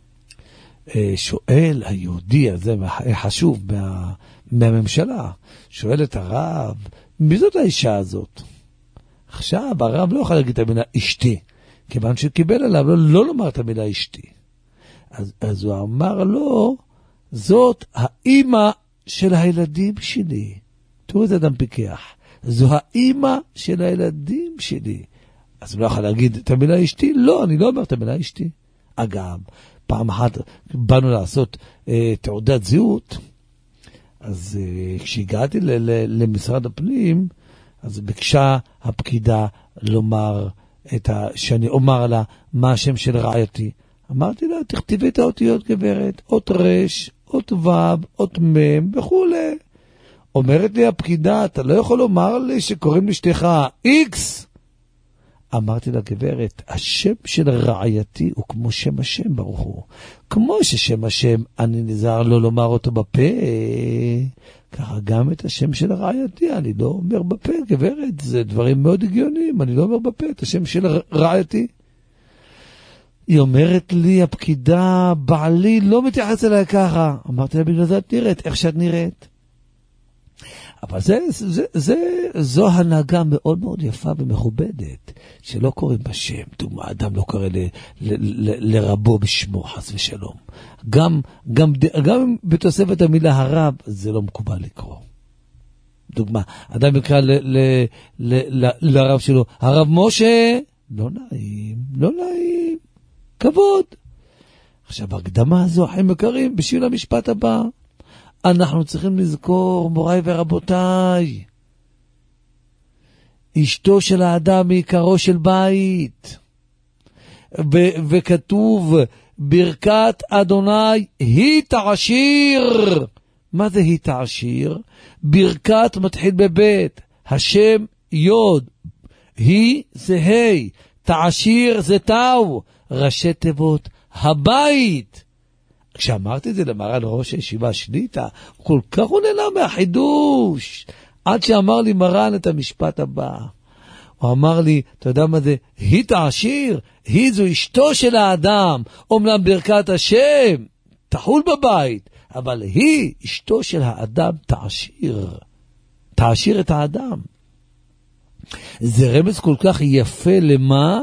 שואל היהודי הזה, חשוב מהממשלה, שואל את הרב, מי זאת האישה הזאת? עכשיו הרב לא יכול להגיד את המילה אשתי, כיוון שקיבל עליו לא לומר את המילה אשתי. אז הוא אמר לו, זאת האמא של הילדים שלי. תראו את אדם פיקח, זו האמא של הילדים שלי. אז הוא לא יכול להגיד את המילה אשתי? לא, אני לא אומר את המילה אשתי. אגב, פעם אחת באנו לעשות תעודת זהות, אז כשהגעתי למשרד הפנים, אז ביקשה הפקידה לומר שאני אומר לה מה השם של רעייתי. אמרתי לה, תכתבי את האותיות גברת, אות רש, אות וו, אות מם וכו'. אומרת לי הפקידה, אתה לא יכול לומר לי שקוראים לאשתך איקס? אמרתי לה, גברת, השם של רעייתי הוא כמו שם השם ברוך הוא. כמו ששם השם אני נזהר לא לומר אותו בפה, ככה גם את השם של רעייתי אני לא אומר בפה, גברת, זה דברים מאוד הגיוניים, אני לא אומר בפה את השם של רעייתי. היא אומרת לי, הפקידה, בעלי לא מתייחס אליי ככה. אמרתי לה, בגלל זה את נראית, איך שאת נראית. אבל זו הנהגה מאוד מאוד יפה ומכובדת, שלא קוראים בשם. דוגמה, אדם לא קורא לרבו בשמו, חס ושלום. גם בתוספת המילה הרב, זה לא מקובל לקרוא. דוגמה, אדם יקרא לרב שלו, הרב משה, לא נעים, לא נעים, כבוד. עכשיו, הקדמה הזו, אחים יקרים, בשביל המשפט הבא, אנחנו צריכים לזכור, מוריי ורבותיי, אשתו של האדם היא עיקרו של בית. וכתוב, ברכת אדוני היא תעשיר. מה זה היא תעשיר? ברכת מתחיל בבית, השם יוד, היא זה ה', תעשיר זה תאו, ראשי תיבות, הבית. כשאמרתי את זה למרן ראש הישיבה שליטה, הוא כל כך הוא נהנה מהחידוש, עד שאמר לי מרן את המשפט הבא. הוא אמר לי, אתה יודע מה זה? היא תעשיר, היא זו אשתו של האדם, אומנם ברכת השם, תחול בבית, אבל היא אשתו של האדם תעשיר את האדם. זה רמז כל כך יפה למה?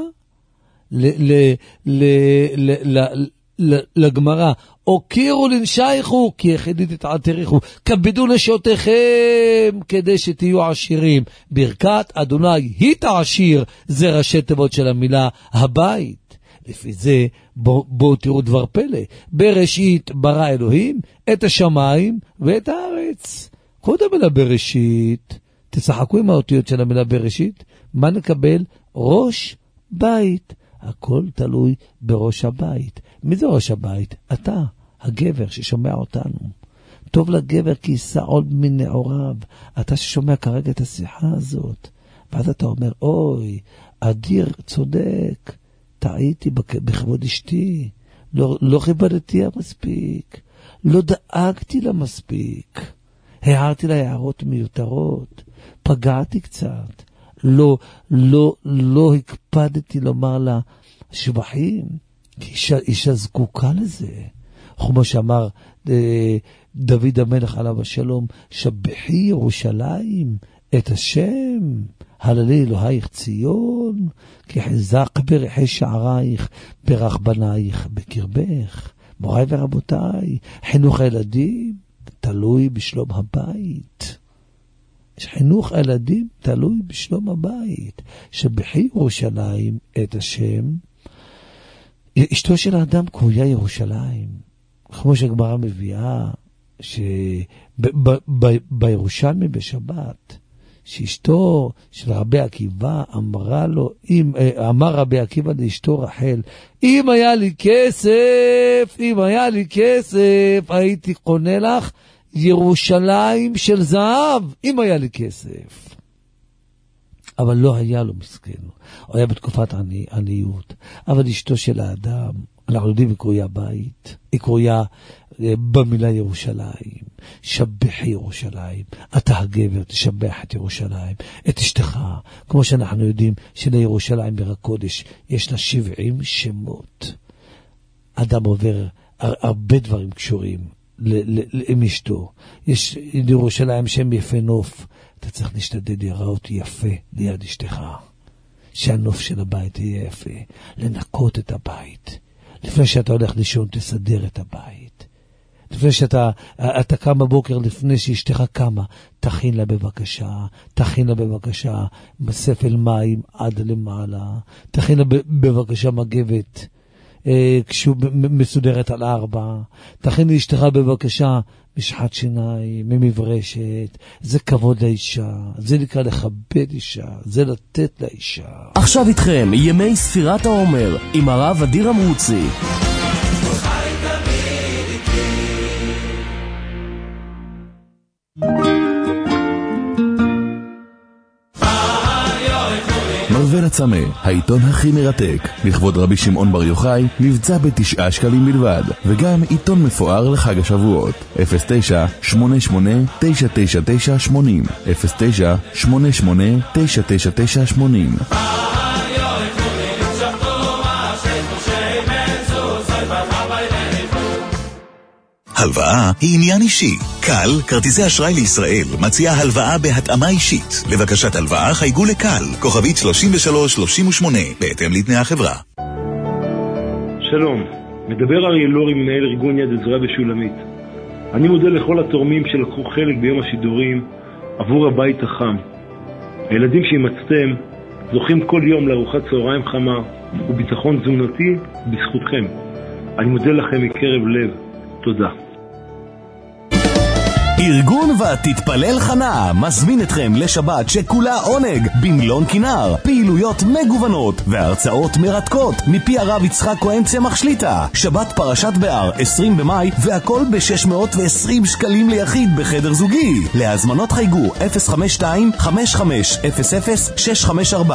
לגמרא, הוקירו לנשייכו כי יחידית תתעתריכו, כבדו נשותיכם כדי שתהיו עשירים. ברכת אדוני היא תעשיר, זה ראשי תיבות של המילה הבית. לפי זה, בואו תראו דבר פלא. בראשית ברא אלוהים את השמיים ואת הארץ. קודם המילה בראשית, תשחקו עם האותיות של המילה בראשית, מה נקבל? ראש בית. הכל תלוי בראש הבית. מי זה ראש הבית? אתה, הגבר ששומע אותנו. טוב לגבר כי יישא עוד מנעוריו. אתה ששומע כרגע את השיחה הזאת. ואז אתה אומר, אוי, אדיר צודק, טעיתי בכבוד אשתי, לא כיבדתי מספיק, לא דאגתי לה מספיק, הערתי לה הערות מיותרות, פגעתי קצת, לא הקפדתי לומר לה שבחים, כי אישה זקוקה לזה. כמו שאמר דוד המלך עליו השלום, שבחי ירושלים את השם, הללי אלוהיך ציון, כי חזק בריחי שערייך, ברך בנייך בקרבך. מוריי ורבותיי, חינוך הילדים תלוי בשלום הבית. חינוך הילדים תלוי בשלום הבית. שבחי ירושלים את השם, אשתו של האדם קרויה ירושלים. כמו שהגמרא מביאה, שבירושלמי בשבת, שאשתו של רבי עקיבא אמר רבי עקיבא לאשתו רחל, אם היה לי כסף, הייתי קונה לך ירושלים של זהב, אם היה לי כסף. אבל לא היה לו מסכן, הוא היה בתקופת עניות. אבל אשתו של האדם, אנחנו יודעים, היא קרויה בית, היא קרויה במילה ירושלים. שבחי ירושלים, אתה הגבר תשבח את ירושלים, את אשתך, כמו שאנחנו יודעים שלירושלים בעיר הקודש יש לה 70 שמות. אדם עובר הרבה דברים קשורים עם אשתו. יש לירושלים שם יפה נוף, אתה צריך להשתדל לראות יפה ליד אשתך, שהנוף של הבית יהיה יפה, לנקות את הבית. לפני שאתה הולך לישון תסדר את הבית. לפני שאתה קם בבוקר, לפני שאשתך קמה, תכין לה בבקשה ספל מים עד למעלה, תכין לה בבקשה מגבת כשהוא מסודרת על 4, תכין לאשתך בבקשה משחת שיניים, ממברשת. זה כבוד לאישה, זה נקרא לכבד אישה, זה לתת לאישה. עכשיו איתכם ימי ספירת העומר עם הרב אדיר אמרוצי. מרווה לצמא, העיתון הכי מרתק, לכבוד רבי שמעון בר יוחאי, מבצע ב9 שקלים בלבד, וגם עיתון מפואר לחג השבועות. 09-88-999-80 09-88-999-80. הלוואה היא עניין אישי. קל, כרטיסי אשראי לישראל, מציעה הלוואה בהתאמה אישית. לבקשת הלוואה חייגו לקל, כוכבית 3338, בהתאם לתנאי החברה. שלום, מדבר אריה לורי, מנהל ארגון יד עזרא בשולמית. אני מודה לכל התורמים שלקחו חלק ביום השידורים עבור הבית החם. הילדים שהמצאתם זוכים כל יום לארוחת צהריים חמה וביטחון תזונתי בזכותכם. אני מודה לכם מקרב לב. תודה. ארגון ותתפלל חנה מזמין אתכם לשבת שכולה עונג במילון כינר, פעילויות מגוונות והרצאות מרתקות מפי הרב יצחק כהן צמח שליטה. שבת פרשת באר 20 במאי והכל ב620 שקלים ליחיד בחדר זוגי. להזמנות חייגו 052-5500-654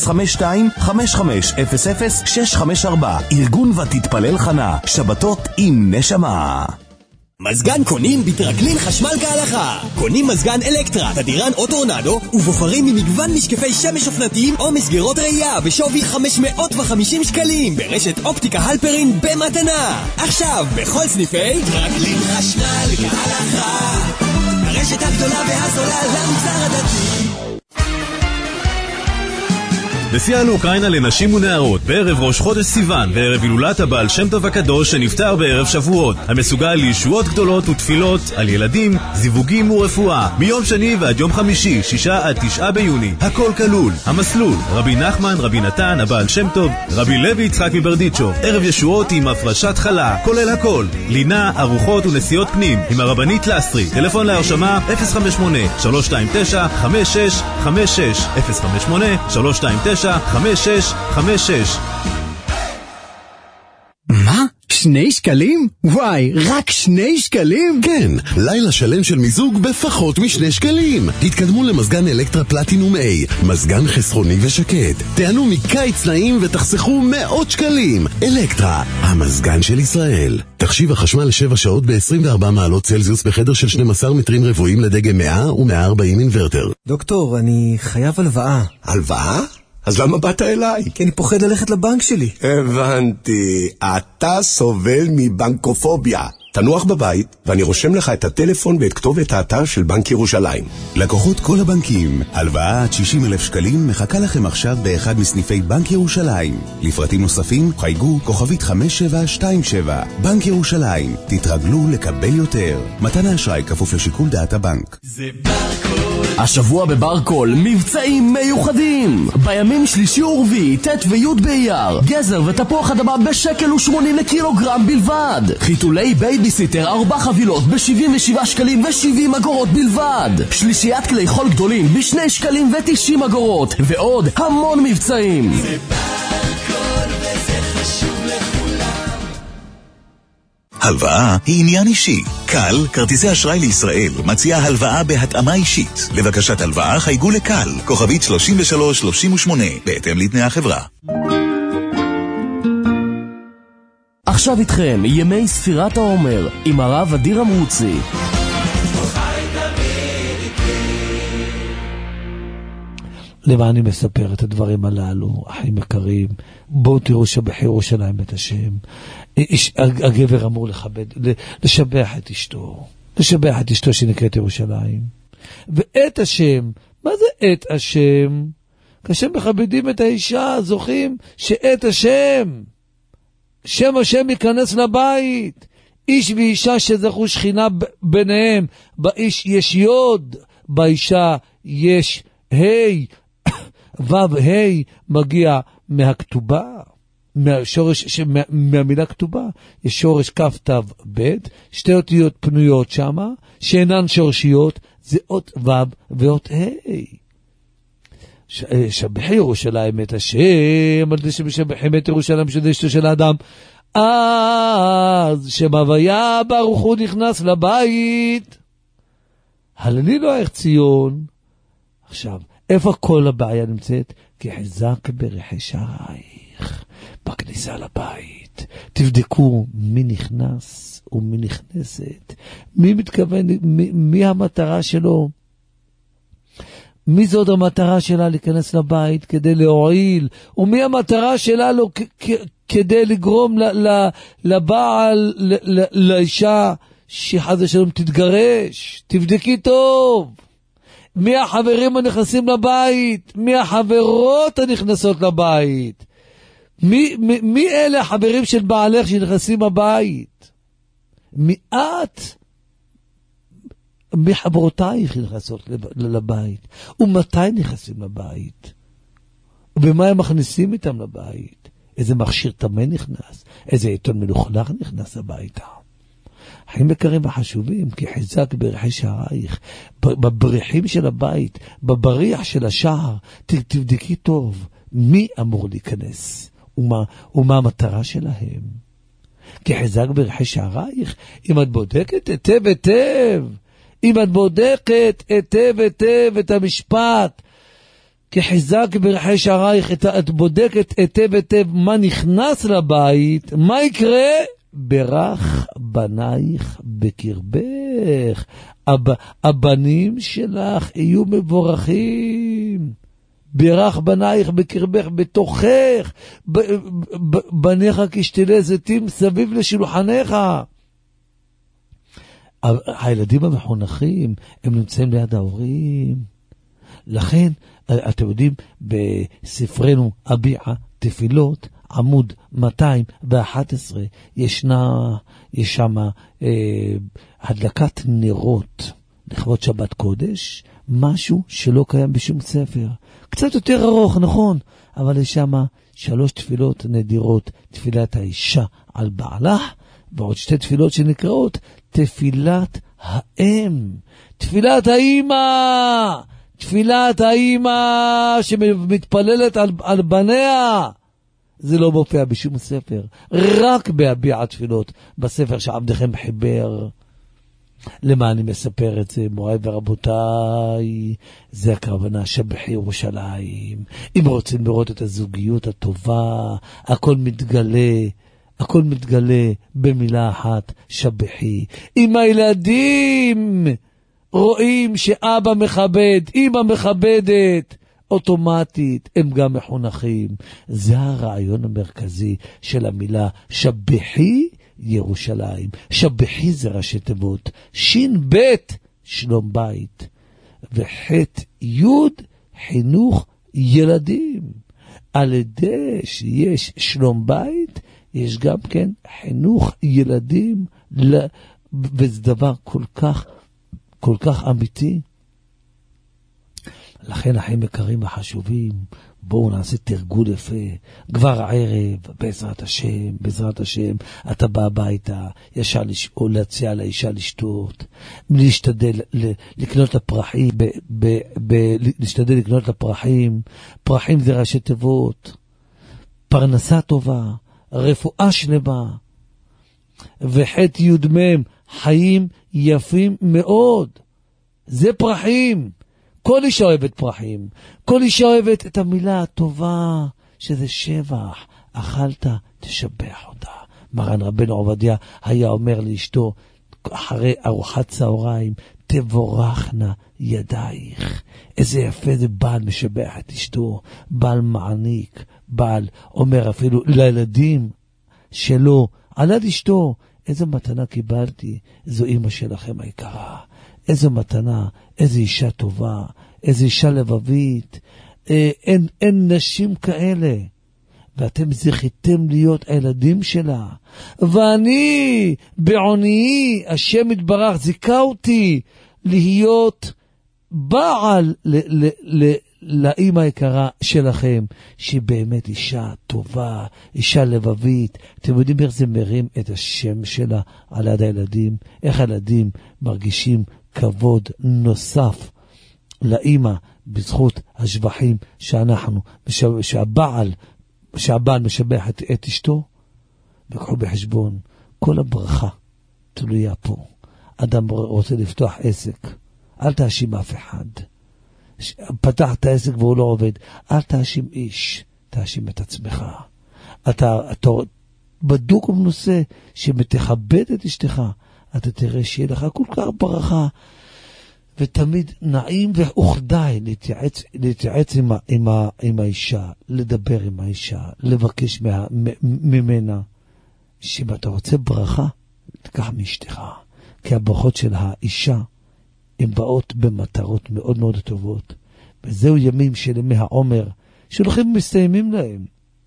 052-5500-654. ארגון ותתפלל חנה, שבתות עם נשמה. מזגן קונים בתרגלין חשמל כהלכה. קונים מזגן אלקטרה, תדירן או טורנדו, ובוחרים ממגוון משקפי שמש אופנתיים או מסגרות ראייה בשווי 550 שקלים ברשת אופטיקה הלפרין במתנה. עכשיו בכל סניפי תרגלין חשמל כהלכה, הרשת הגדולה והזולה למגזר הדתי. נסיעה לאוקראינה לנשים ונערות בערב ראש חודש סיוון וערב הילולת הבעל שם טוב הקדוש שנפטר בערב שבועות, המסוגל לישועות גדולות ותפילות על ילדים, זיווגים ורפואה, מיום שני ועד יום חמישי 6 עד 9 ביוני. הכל כלול. המסלול: רבי נחמן, רבי נתן, הבעל שם טוב, רבי לוי יצחק מברדיצ'וב. ערב ישועות עם הפרשת חלה, כולל הכל, לינה, ארוחות ונסיעות פנים עם הרבנית לסטרי. טלפון להרשמה 058-329-5656 058-329-5656. מה? 2 שקלים? וואי, רק 2 שקלים? כן, לילה שלם של מיזוג בפחות מ2 שקלים. התקדמו למזגן אלקטרה פלטינום A, מזגן חסכוני ושקט. תענו מקיץ נעים ותחסכו מאות שקלים. אלקטרה, המזגן של ישראל. תחשיב החשמל ל7 שעות ב-24 מעלות צלזיוס בחדר של 12 מטרים רבועים לדגם 100 ו140 אינוורטר. דוקטור, אני חייב הלוואה. הלוואה? אז למה באת אליי? כי אני פוחד ללכת לבנק שלי. הבנתי, אתה סובל מבנקופוביה. תנוח בבית, ואני רושם לך את הטלפון ואת כתובת האתר של בנק ירושלים. לקוחות כל הבנקים, הלוואה עד 60,000 שקלים מחכה לכם עכשיו באחד מסניפי בנק ירושלים. לפרטים נוספים, חייגו כוכבית 5727. בנק ירושלים, תתרגלו לקבל יותר. מתן האשראי כפוף לשיקול דעת הבנק. זה ברקול. השבוע בברקול מבצעים מיוחדים. בימים שלישי ורביעי, ט' וי' באייר, גזר ותפוח אדמה ב1.80 לקילוגרם בלבד. חיתולי בייביסיטר 4 חבילות ב77 שקלים ו70 אגורות בלבד. שלישיית כלי חול גדולים ב2 שקלים ו90 אגורות. ועוד המון מבצעים. זה ברקול וזה חשוב לכולם. הלוואה היא עניין אישי. קל, כרטיסי אשראי לישראל, מציעה הלוואה בהתאמה אישית. לבקשת הלוואה חייגו לקל, כוכבית 3338, בהתאם לתנאי החברה. עכשיו איתכם ימי ספירת העומר עם הרב אדיר אמרוצי. למה אני מספר את הדברים הללו, אחים יקרים? בואו תראו שבחי ירושלים את השם. הגבר אמור לשבח את אשתו, לשבח את אשתו שנקראת ירושלים. ואת השם, מה זה את השם? כאשר מכבדים את האישה, זוכים שאת השם, שם השם ייכנס לבית. איש ואישה שזכו שכינה ביניהם, באיש יש יוד, באישה יש היי, וו היי מגיע מהכתובה, מהשורש, מהמילה כתובה, יש שורש כף תו בית, 2 אותיות פנויות שמה, שאינן שורשיות, זה אות וו ואות היי. שבחי ירושלים את השם, על זה שמשבחים את ירושלים שזה אשתו של האדם, אז שם הוויה ברוך הוא נכנס לבית. הללי לו איך ציון. עכשיו, איפה כל הבעיה נמצאת? כי חזק ברכי שערייך, בכניסה לבית. תבדקו מי נכנס ומי נכנסת, מי מתכוון, מי המטרה שלו, מי זאת המטרה שלה להיכנס לבית כדי להועיל, ומי המטרה שלה כדי לגרום לבעל, לאישה שחס ושלום תתגרש. תבדקי טוב מי החברים הנכנסים לבית, מי החברות הנכנסות לבית, מי אלה החברים של בעלך שנכנסים לבית, מי את, מי חברותייך נכנסות לבית, ומתי נכנסים לבית, ומה הם מכניסים איתם לבית, איזה מכשיר תמה נכנס, איזה עיתון מלוכלך נכנס הביתה. חיים יקרים וחשובים, כי חזק ברכי שערייך, בבריחים של הבית, בבריח של השער, תבדקי טוב מי אמור להיכנס ומה המטרה שלהם. כי חזק ברכי שערייך, אם את בודקת היטב היטב, אם את בודקת היטב היטב את המשפט, כי חזק ברכי שערייך, את בודקת היטב היטב מה נכנס לבית, מה יקרה? ברך בנייך בקרבך, הבנים שלך יהיו מבורכים. ברך בנייך בקרבך, בתוכך, בניך כשתילי זיתים סביב לשולחניך. הילדים המחונכים הם נמצאים ליד ההורים, לכן אתם יודעים, בספרנו הביעה תפילות, עמוד 211, יש שם הדלקת נרות לכבוד שבת קודש, משהו שלא קיים בשום ספר. קצת יותר ארוך, נכון, אבל יש שם 3 תפילות נדירות, תפילת האישה על בעלה, ועוד 2 תפילות שנקראות תפילת האם, תפילת האמא, תפילת האמא שמתפללת על בניה. זה לא מופיע בשום ספר, רק בהביע תפילות, בספר שעבדכם חיבר. למה אני מספר את זה, מוריי ורבותיי? זה הכוונה שבחי ירושלים. אם רוצים לראות את הזוגיות הטובה, הכל מתגלה במילה אחת, שבחי. אם הילדים רואים שאבא מכבד, אמא מכבדת, אוטומטית הם גם מחונכים. זה הרעיון המרכזי של המילה שבחי ירושלים. שבחי זה ראשי תיבות, שין בית שלום בית, וחט יוד חינוך ילדים. על ידי שיש שלום בית, יש גם כן חינוך ילדים, וזה דבר כל כך אמיתי. לכן החיים יקרים החשובים, בואו נעשה תרגול יפה, כבר הערב, בעזרת השם, אתה בא הביתה, ישר להציע לאישה לשתות, להשתדל לקנות לפרחים, להשתדל לקנות לפרחים, פרחים זה ראשי תיבות, פרנסה טובה, רפואה שלמה, וחט י"מ, חיים יפים מאוד, זה פרחים. כל אישה אוהבת פרחים, כל אישה אוהבת את המילה הטובה, שזה שבח, אכלת, תשבח אותה. מרן רבנו עובדיה היה אומר לאשתו, אחרי ארוחת צהריים, תבורכנה ידייך. איזה יפה זה בעל משבח את אשתו, בעל מעניק, בעל אומר אפילו לילדים שלו, על יד אשתו, איזו מתנה קיבלתי, זו אמא שלכם היקרה. איזו מתנה, איזו אישה טובה, איזו אישה לבבית, אין נשים כאלה, ואתם זכיתם להיות הילדים שלה, ואני בעוני, השם יתברך זיכה אותי להיות בעל לאמא היקרה שלכם, שהיא באמת אישה טובה, אישה לבבית. אתם יודעים איך זה מרים את השם שלה על יד הילדים, איך הילדים מרגישים כבוד נוסף לאמא בזכות השבחים שהבעל משבח את אשתו. וקחו בחשבון, כל הברכה תלויה פה. אדם רוצה לפתוח עסק, אל תאשים אף אחד. פתח את העסק והוא לא עובד, אל תאשים איש, תאשים את עצמך. אתה בדוק ובנושא שמתכבד את אשתך, אתה תראה שיהיה לך כל כך ברכה, ותמיד נעים וכדאי להתייעץ עם האישה, לדבר עם האישה, לבקש ממנה, שאם אתה רוצה ברכה, תקח מאשתך, כי הברכות של האישה הן באות במטרות מאוד מאוד טובות, וזהו ימים של ימי העומר, שהולכים ומסתיימים להם.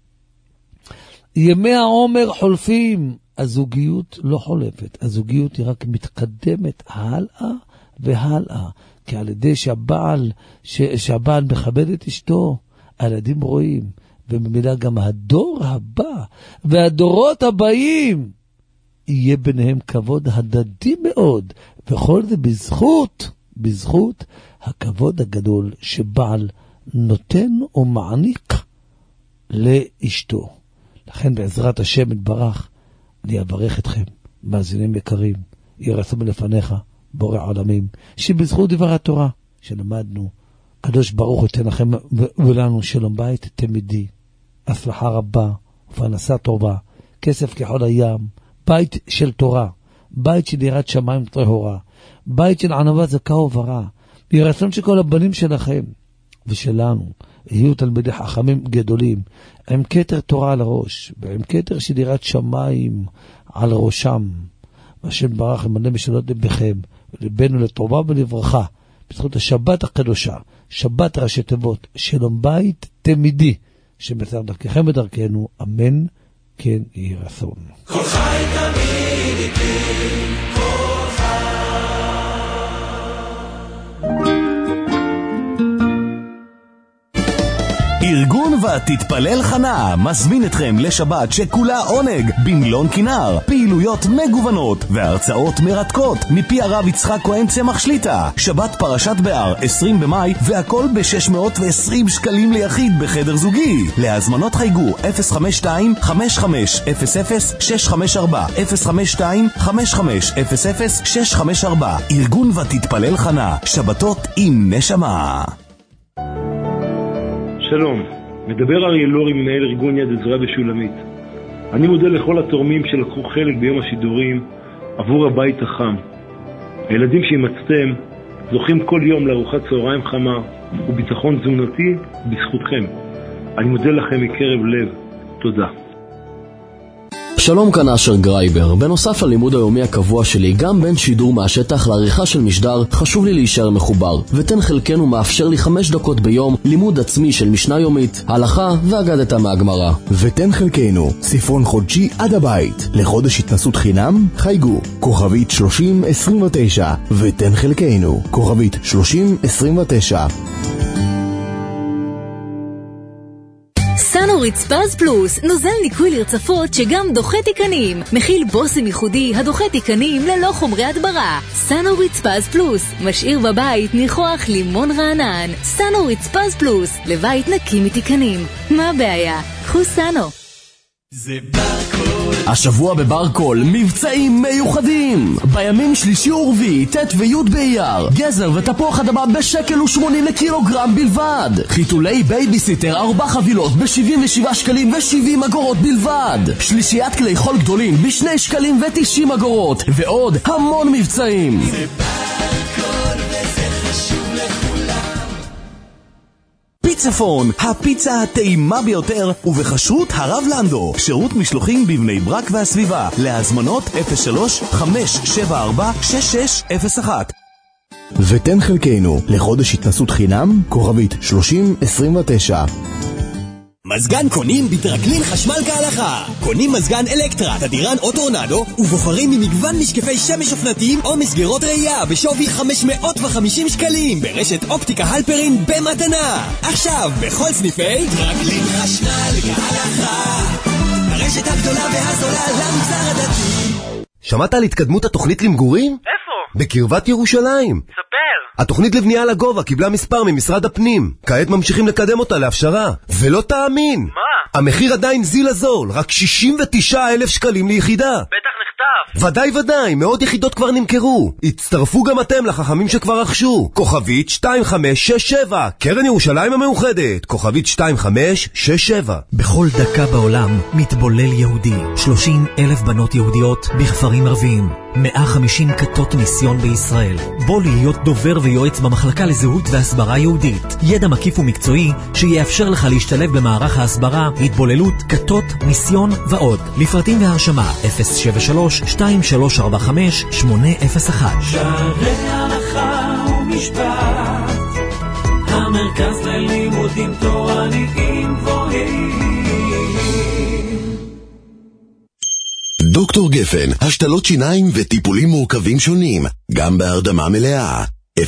ימי העומר חולפים, הזוגיות לא חולפת, הזוגיות היא רק מתקדמת הלאה והלאה, כי על ידי שהבעל מכבד את אשתו, הילדים רואים, ובמילה גם הדור הבא והדורות הבאים, יהיה ביניהם כבוד הדדי מאוד, וכל זה בזכות הכבוד הגדול שבעל נותן או מעניק לאשתו. לכן בעזרת השם יתברך, אני אברך אתכם, מאזינים יקרים, ירצו מלפניך, בורא עולמים, שבזכות דבר התורה שלמדנו, קדוש ברוך ייתן לכם ולנו שלום בית תמידי, הצלחה רבה, ופרנסה טובה, כסף כחול הים, בית של תורה, בית של יראת שמיים טהורה, בית של ענווה זכה וברא. יהי רצון שכל הבנים שלכם ושלנו יהיו תלמידי חכמים גדולים, עם כתר תורה על הראש, ועם כתר של יראת שמיים על ראשם. והשם ברוך ימלא משאלות לבכם, ולבנו לטובה ולברכה, בזכות השבת הקדושה שבת ראשי תיבות, שלום בית תמידי, שבצר דרככם ודרכנו, אמן, כן יהי רצון. כל חי תמיד איתי, כל חי. ארגון ותתפלל חנה מזמין אתכם לשבת שכולה עונג במלון כינר, פעילויות מגוונות והרצאות מרתקות מפי הרב יצחק כהן צמח שליטה. שבת פרשת בהר 20 במאי והכל ב-620 שקלים ליחיד בחדר זוגי. להזמנות חייגו 052-5500-654 052-5500-654. ארגון ותתפלל חנה, שבתות עם נשמה. שלום, מדבר אריה לורי, מנהל ארגון יד עזרא בשולמית. אני מודה לכל התורמים שלקחו חלק ביום השידורים עבור הבית החם. הילדים שהמצאתם זוכים כל יום לארוחת צהריים חמה וביטחון תזונתי בזכותכם. אני מודה לכם מקרב לב. תודה. שלום, כאן אשר גרייבר. בנוסף ללימוד היומי הקבוע שלי, גם בין שידור מהשטח לעריכה של משדר, חשוב לי להישאר מחובר. ותן חלקנו מאפשר לי 5 דקות ביום לימוד עצמי של משנה יומית, הלכה ואגדתה מהגמרא. ותן חלקנו ספרון חודשי עד הבית. לחודש התנסות חינם, חייגו כוכבית 3029. ותן חלקנו כוכבית 3029. סנוריץ פז פלוס, נוזל ניקוי לרצפות שגם דוחה תיקנים. מכיל בוסם ייחודי הדוחה תיקנים ללא חומרי הדברה. סנוריץ פז פלוס, משאיר בבית ניחוח לימון רענן. סנוריץ פז פלוס, לבית נקי מתיקנים. מה הבעיה? קחו סנו. זה ברקול. השבוע בברקול מבצעים מיוחדים. בימים שלישי ורביעי, ט' וי' באייר, גזר ותפוח אדמה ב1.80 לקילוגרם בלבד. חיתולי בייביסיטר 4 חבילות ב77 שקלים ו70 אגורות בלבד. שלישיית כלי חול גדולים ב2 שקלים ו90 אגורות. ועוד המון מבצעים. זה ברקול וזה חשוב לכולם. פיצפון, הפיצה הטעימה ביותר, ובחשרות הרב לנדו. שירות משלוחים בבני ברק והסביבה. להזמנות 03-574-6601. ותן חלקנו לחודש התנסות חינם, כוכבית 3029. מזגן קונים בטרקלין חשמל כהלכה. קונים מזגן אלקטרה, תדירן או טורנדו, ובוחרים ממגוון משקפי שמש אופנתיים או מסגרות ראייה בשווי 550 שקלים ברשת אופטיקה הלפרין במתנה. עכשיו בכל סניפי טרקלין חשמל כהלכה, הרשת הגדולה והזולה למגזר הדתי. שמעת על התקדמות התוכנית למגורים? איפה? בקרבת ירושלים. ספר. התוכנית לבנייה לגובה קיבלה מספר ממשרד הפנים. כעת ממשיכים לקדם אותה להפשרה. ולא תאמין. מה? המחיר עדיין זיל הזול, רק 69,000 שקלים ליחידה. בטח נחטף. ודאי, מאות יחידות כבר נמכרו. הצטרפו גם אתם לחכמים שכבר רכשו. כוכבית 2567, קרן ירושלים המאוחדת. כוכבית 2567. בכל דקה בעולם מתבולל יהודי. 30,000 בנות יהודיות בכפרים ערביים. 150 כתות מיסיון בישראל. בוא להיות דובר ויועץ במחלקה לזהות והסברה יהודית. ידע מקיף ומקצועי שיאפשר לך להשתלב במערך ההסברה, התבוללות, כתות, מיסיון ועוד. לפרטים והרשמה 073-2345-801. שערי הלכה ומשפט, המרכז ללימודים תורניים גבוהים. דוקטור גפן, השתלות שיניים וטיפולים מורכבים שונים, גם בהרדמה מלאה.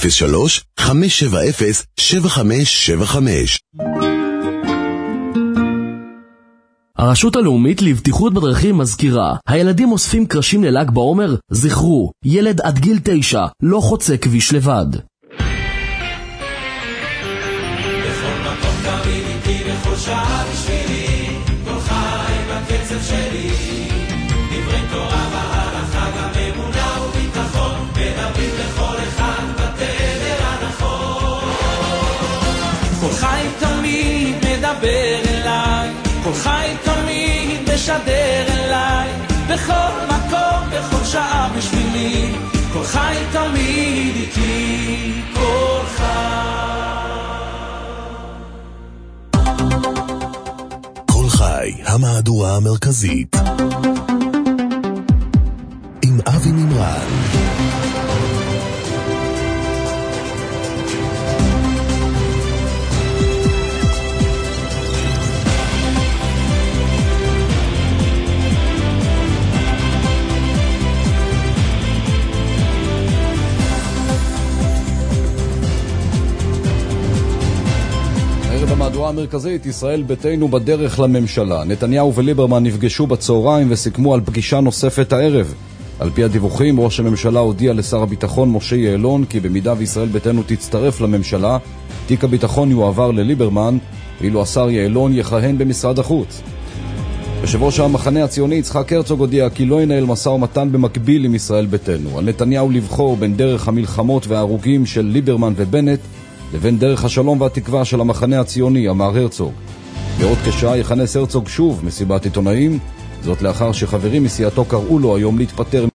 03-570-7575. הרשות הלאומית לבטיחות בדרכים מזכירה, הילדים אוספים קרשים לל"ג בעומר, זכרו, ילד עד גיל 9 לא חוצה כביש לבד. בכל מקום תמיד איתי, בכל שעה בשבילי, כל חי בקצב שלי. דברי תורה והלכה, גם אמונה וביטחון, מדברים לכל אחד בתדר הנכון. כל חי תמיד מדבר אליי, כל חי תמיד משדר אליי, בכל מקום, בכל שעה בשבילי, כל חי תמיד איתי, כל חי. כל חי, המהדורה המרכזית. עם אבי מימרן. מהדורה המרכזית, ישראל ביתנו בדרך לממשלה. נתניהו וליברמן נפגשו בצהריים וסיכמו על פגישה נוספת הערב. על פי הדיווחים, ראש הממשלה הודיע לשר הביטחון משה יעלון כי במידה וישראל ביתנו תצטרף לממשלה, תיק הביטחון יועבר לליברמן, ואילו השר יעלון יכהן במשרד החוץ. יושב ראש המחנה הציוני יצחק הרצוג הודיע כי לא ינהל משא ומתן במקביל עם ישראל ביתנו. על נתניהו לבחור בין דרך המלחמות וההרוגים של ליברמן ובנט לבין דרך השלום והתקווה של המחנה הציוני, אמר הרצוג. בעוד כשעה יכנס הרצוג שוב מסיבת עיתונאים, זאת לאחר שחברים מסיעתו קראו לו היום להתפטר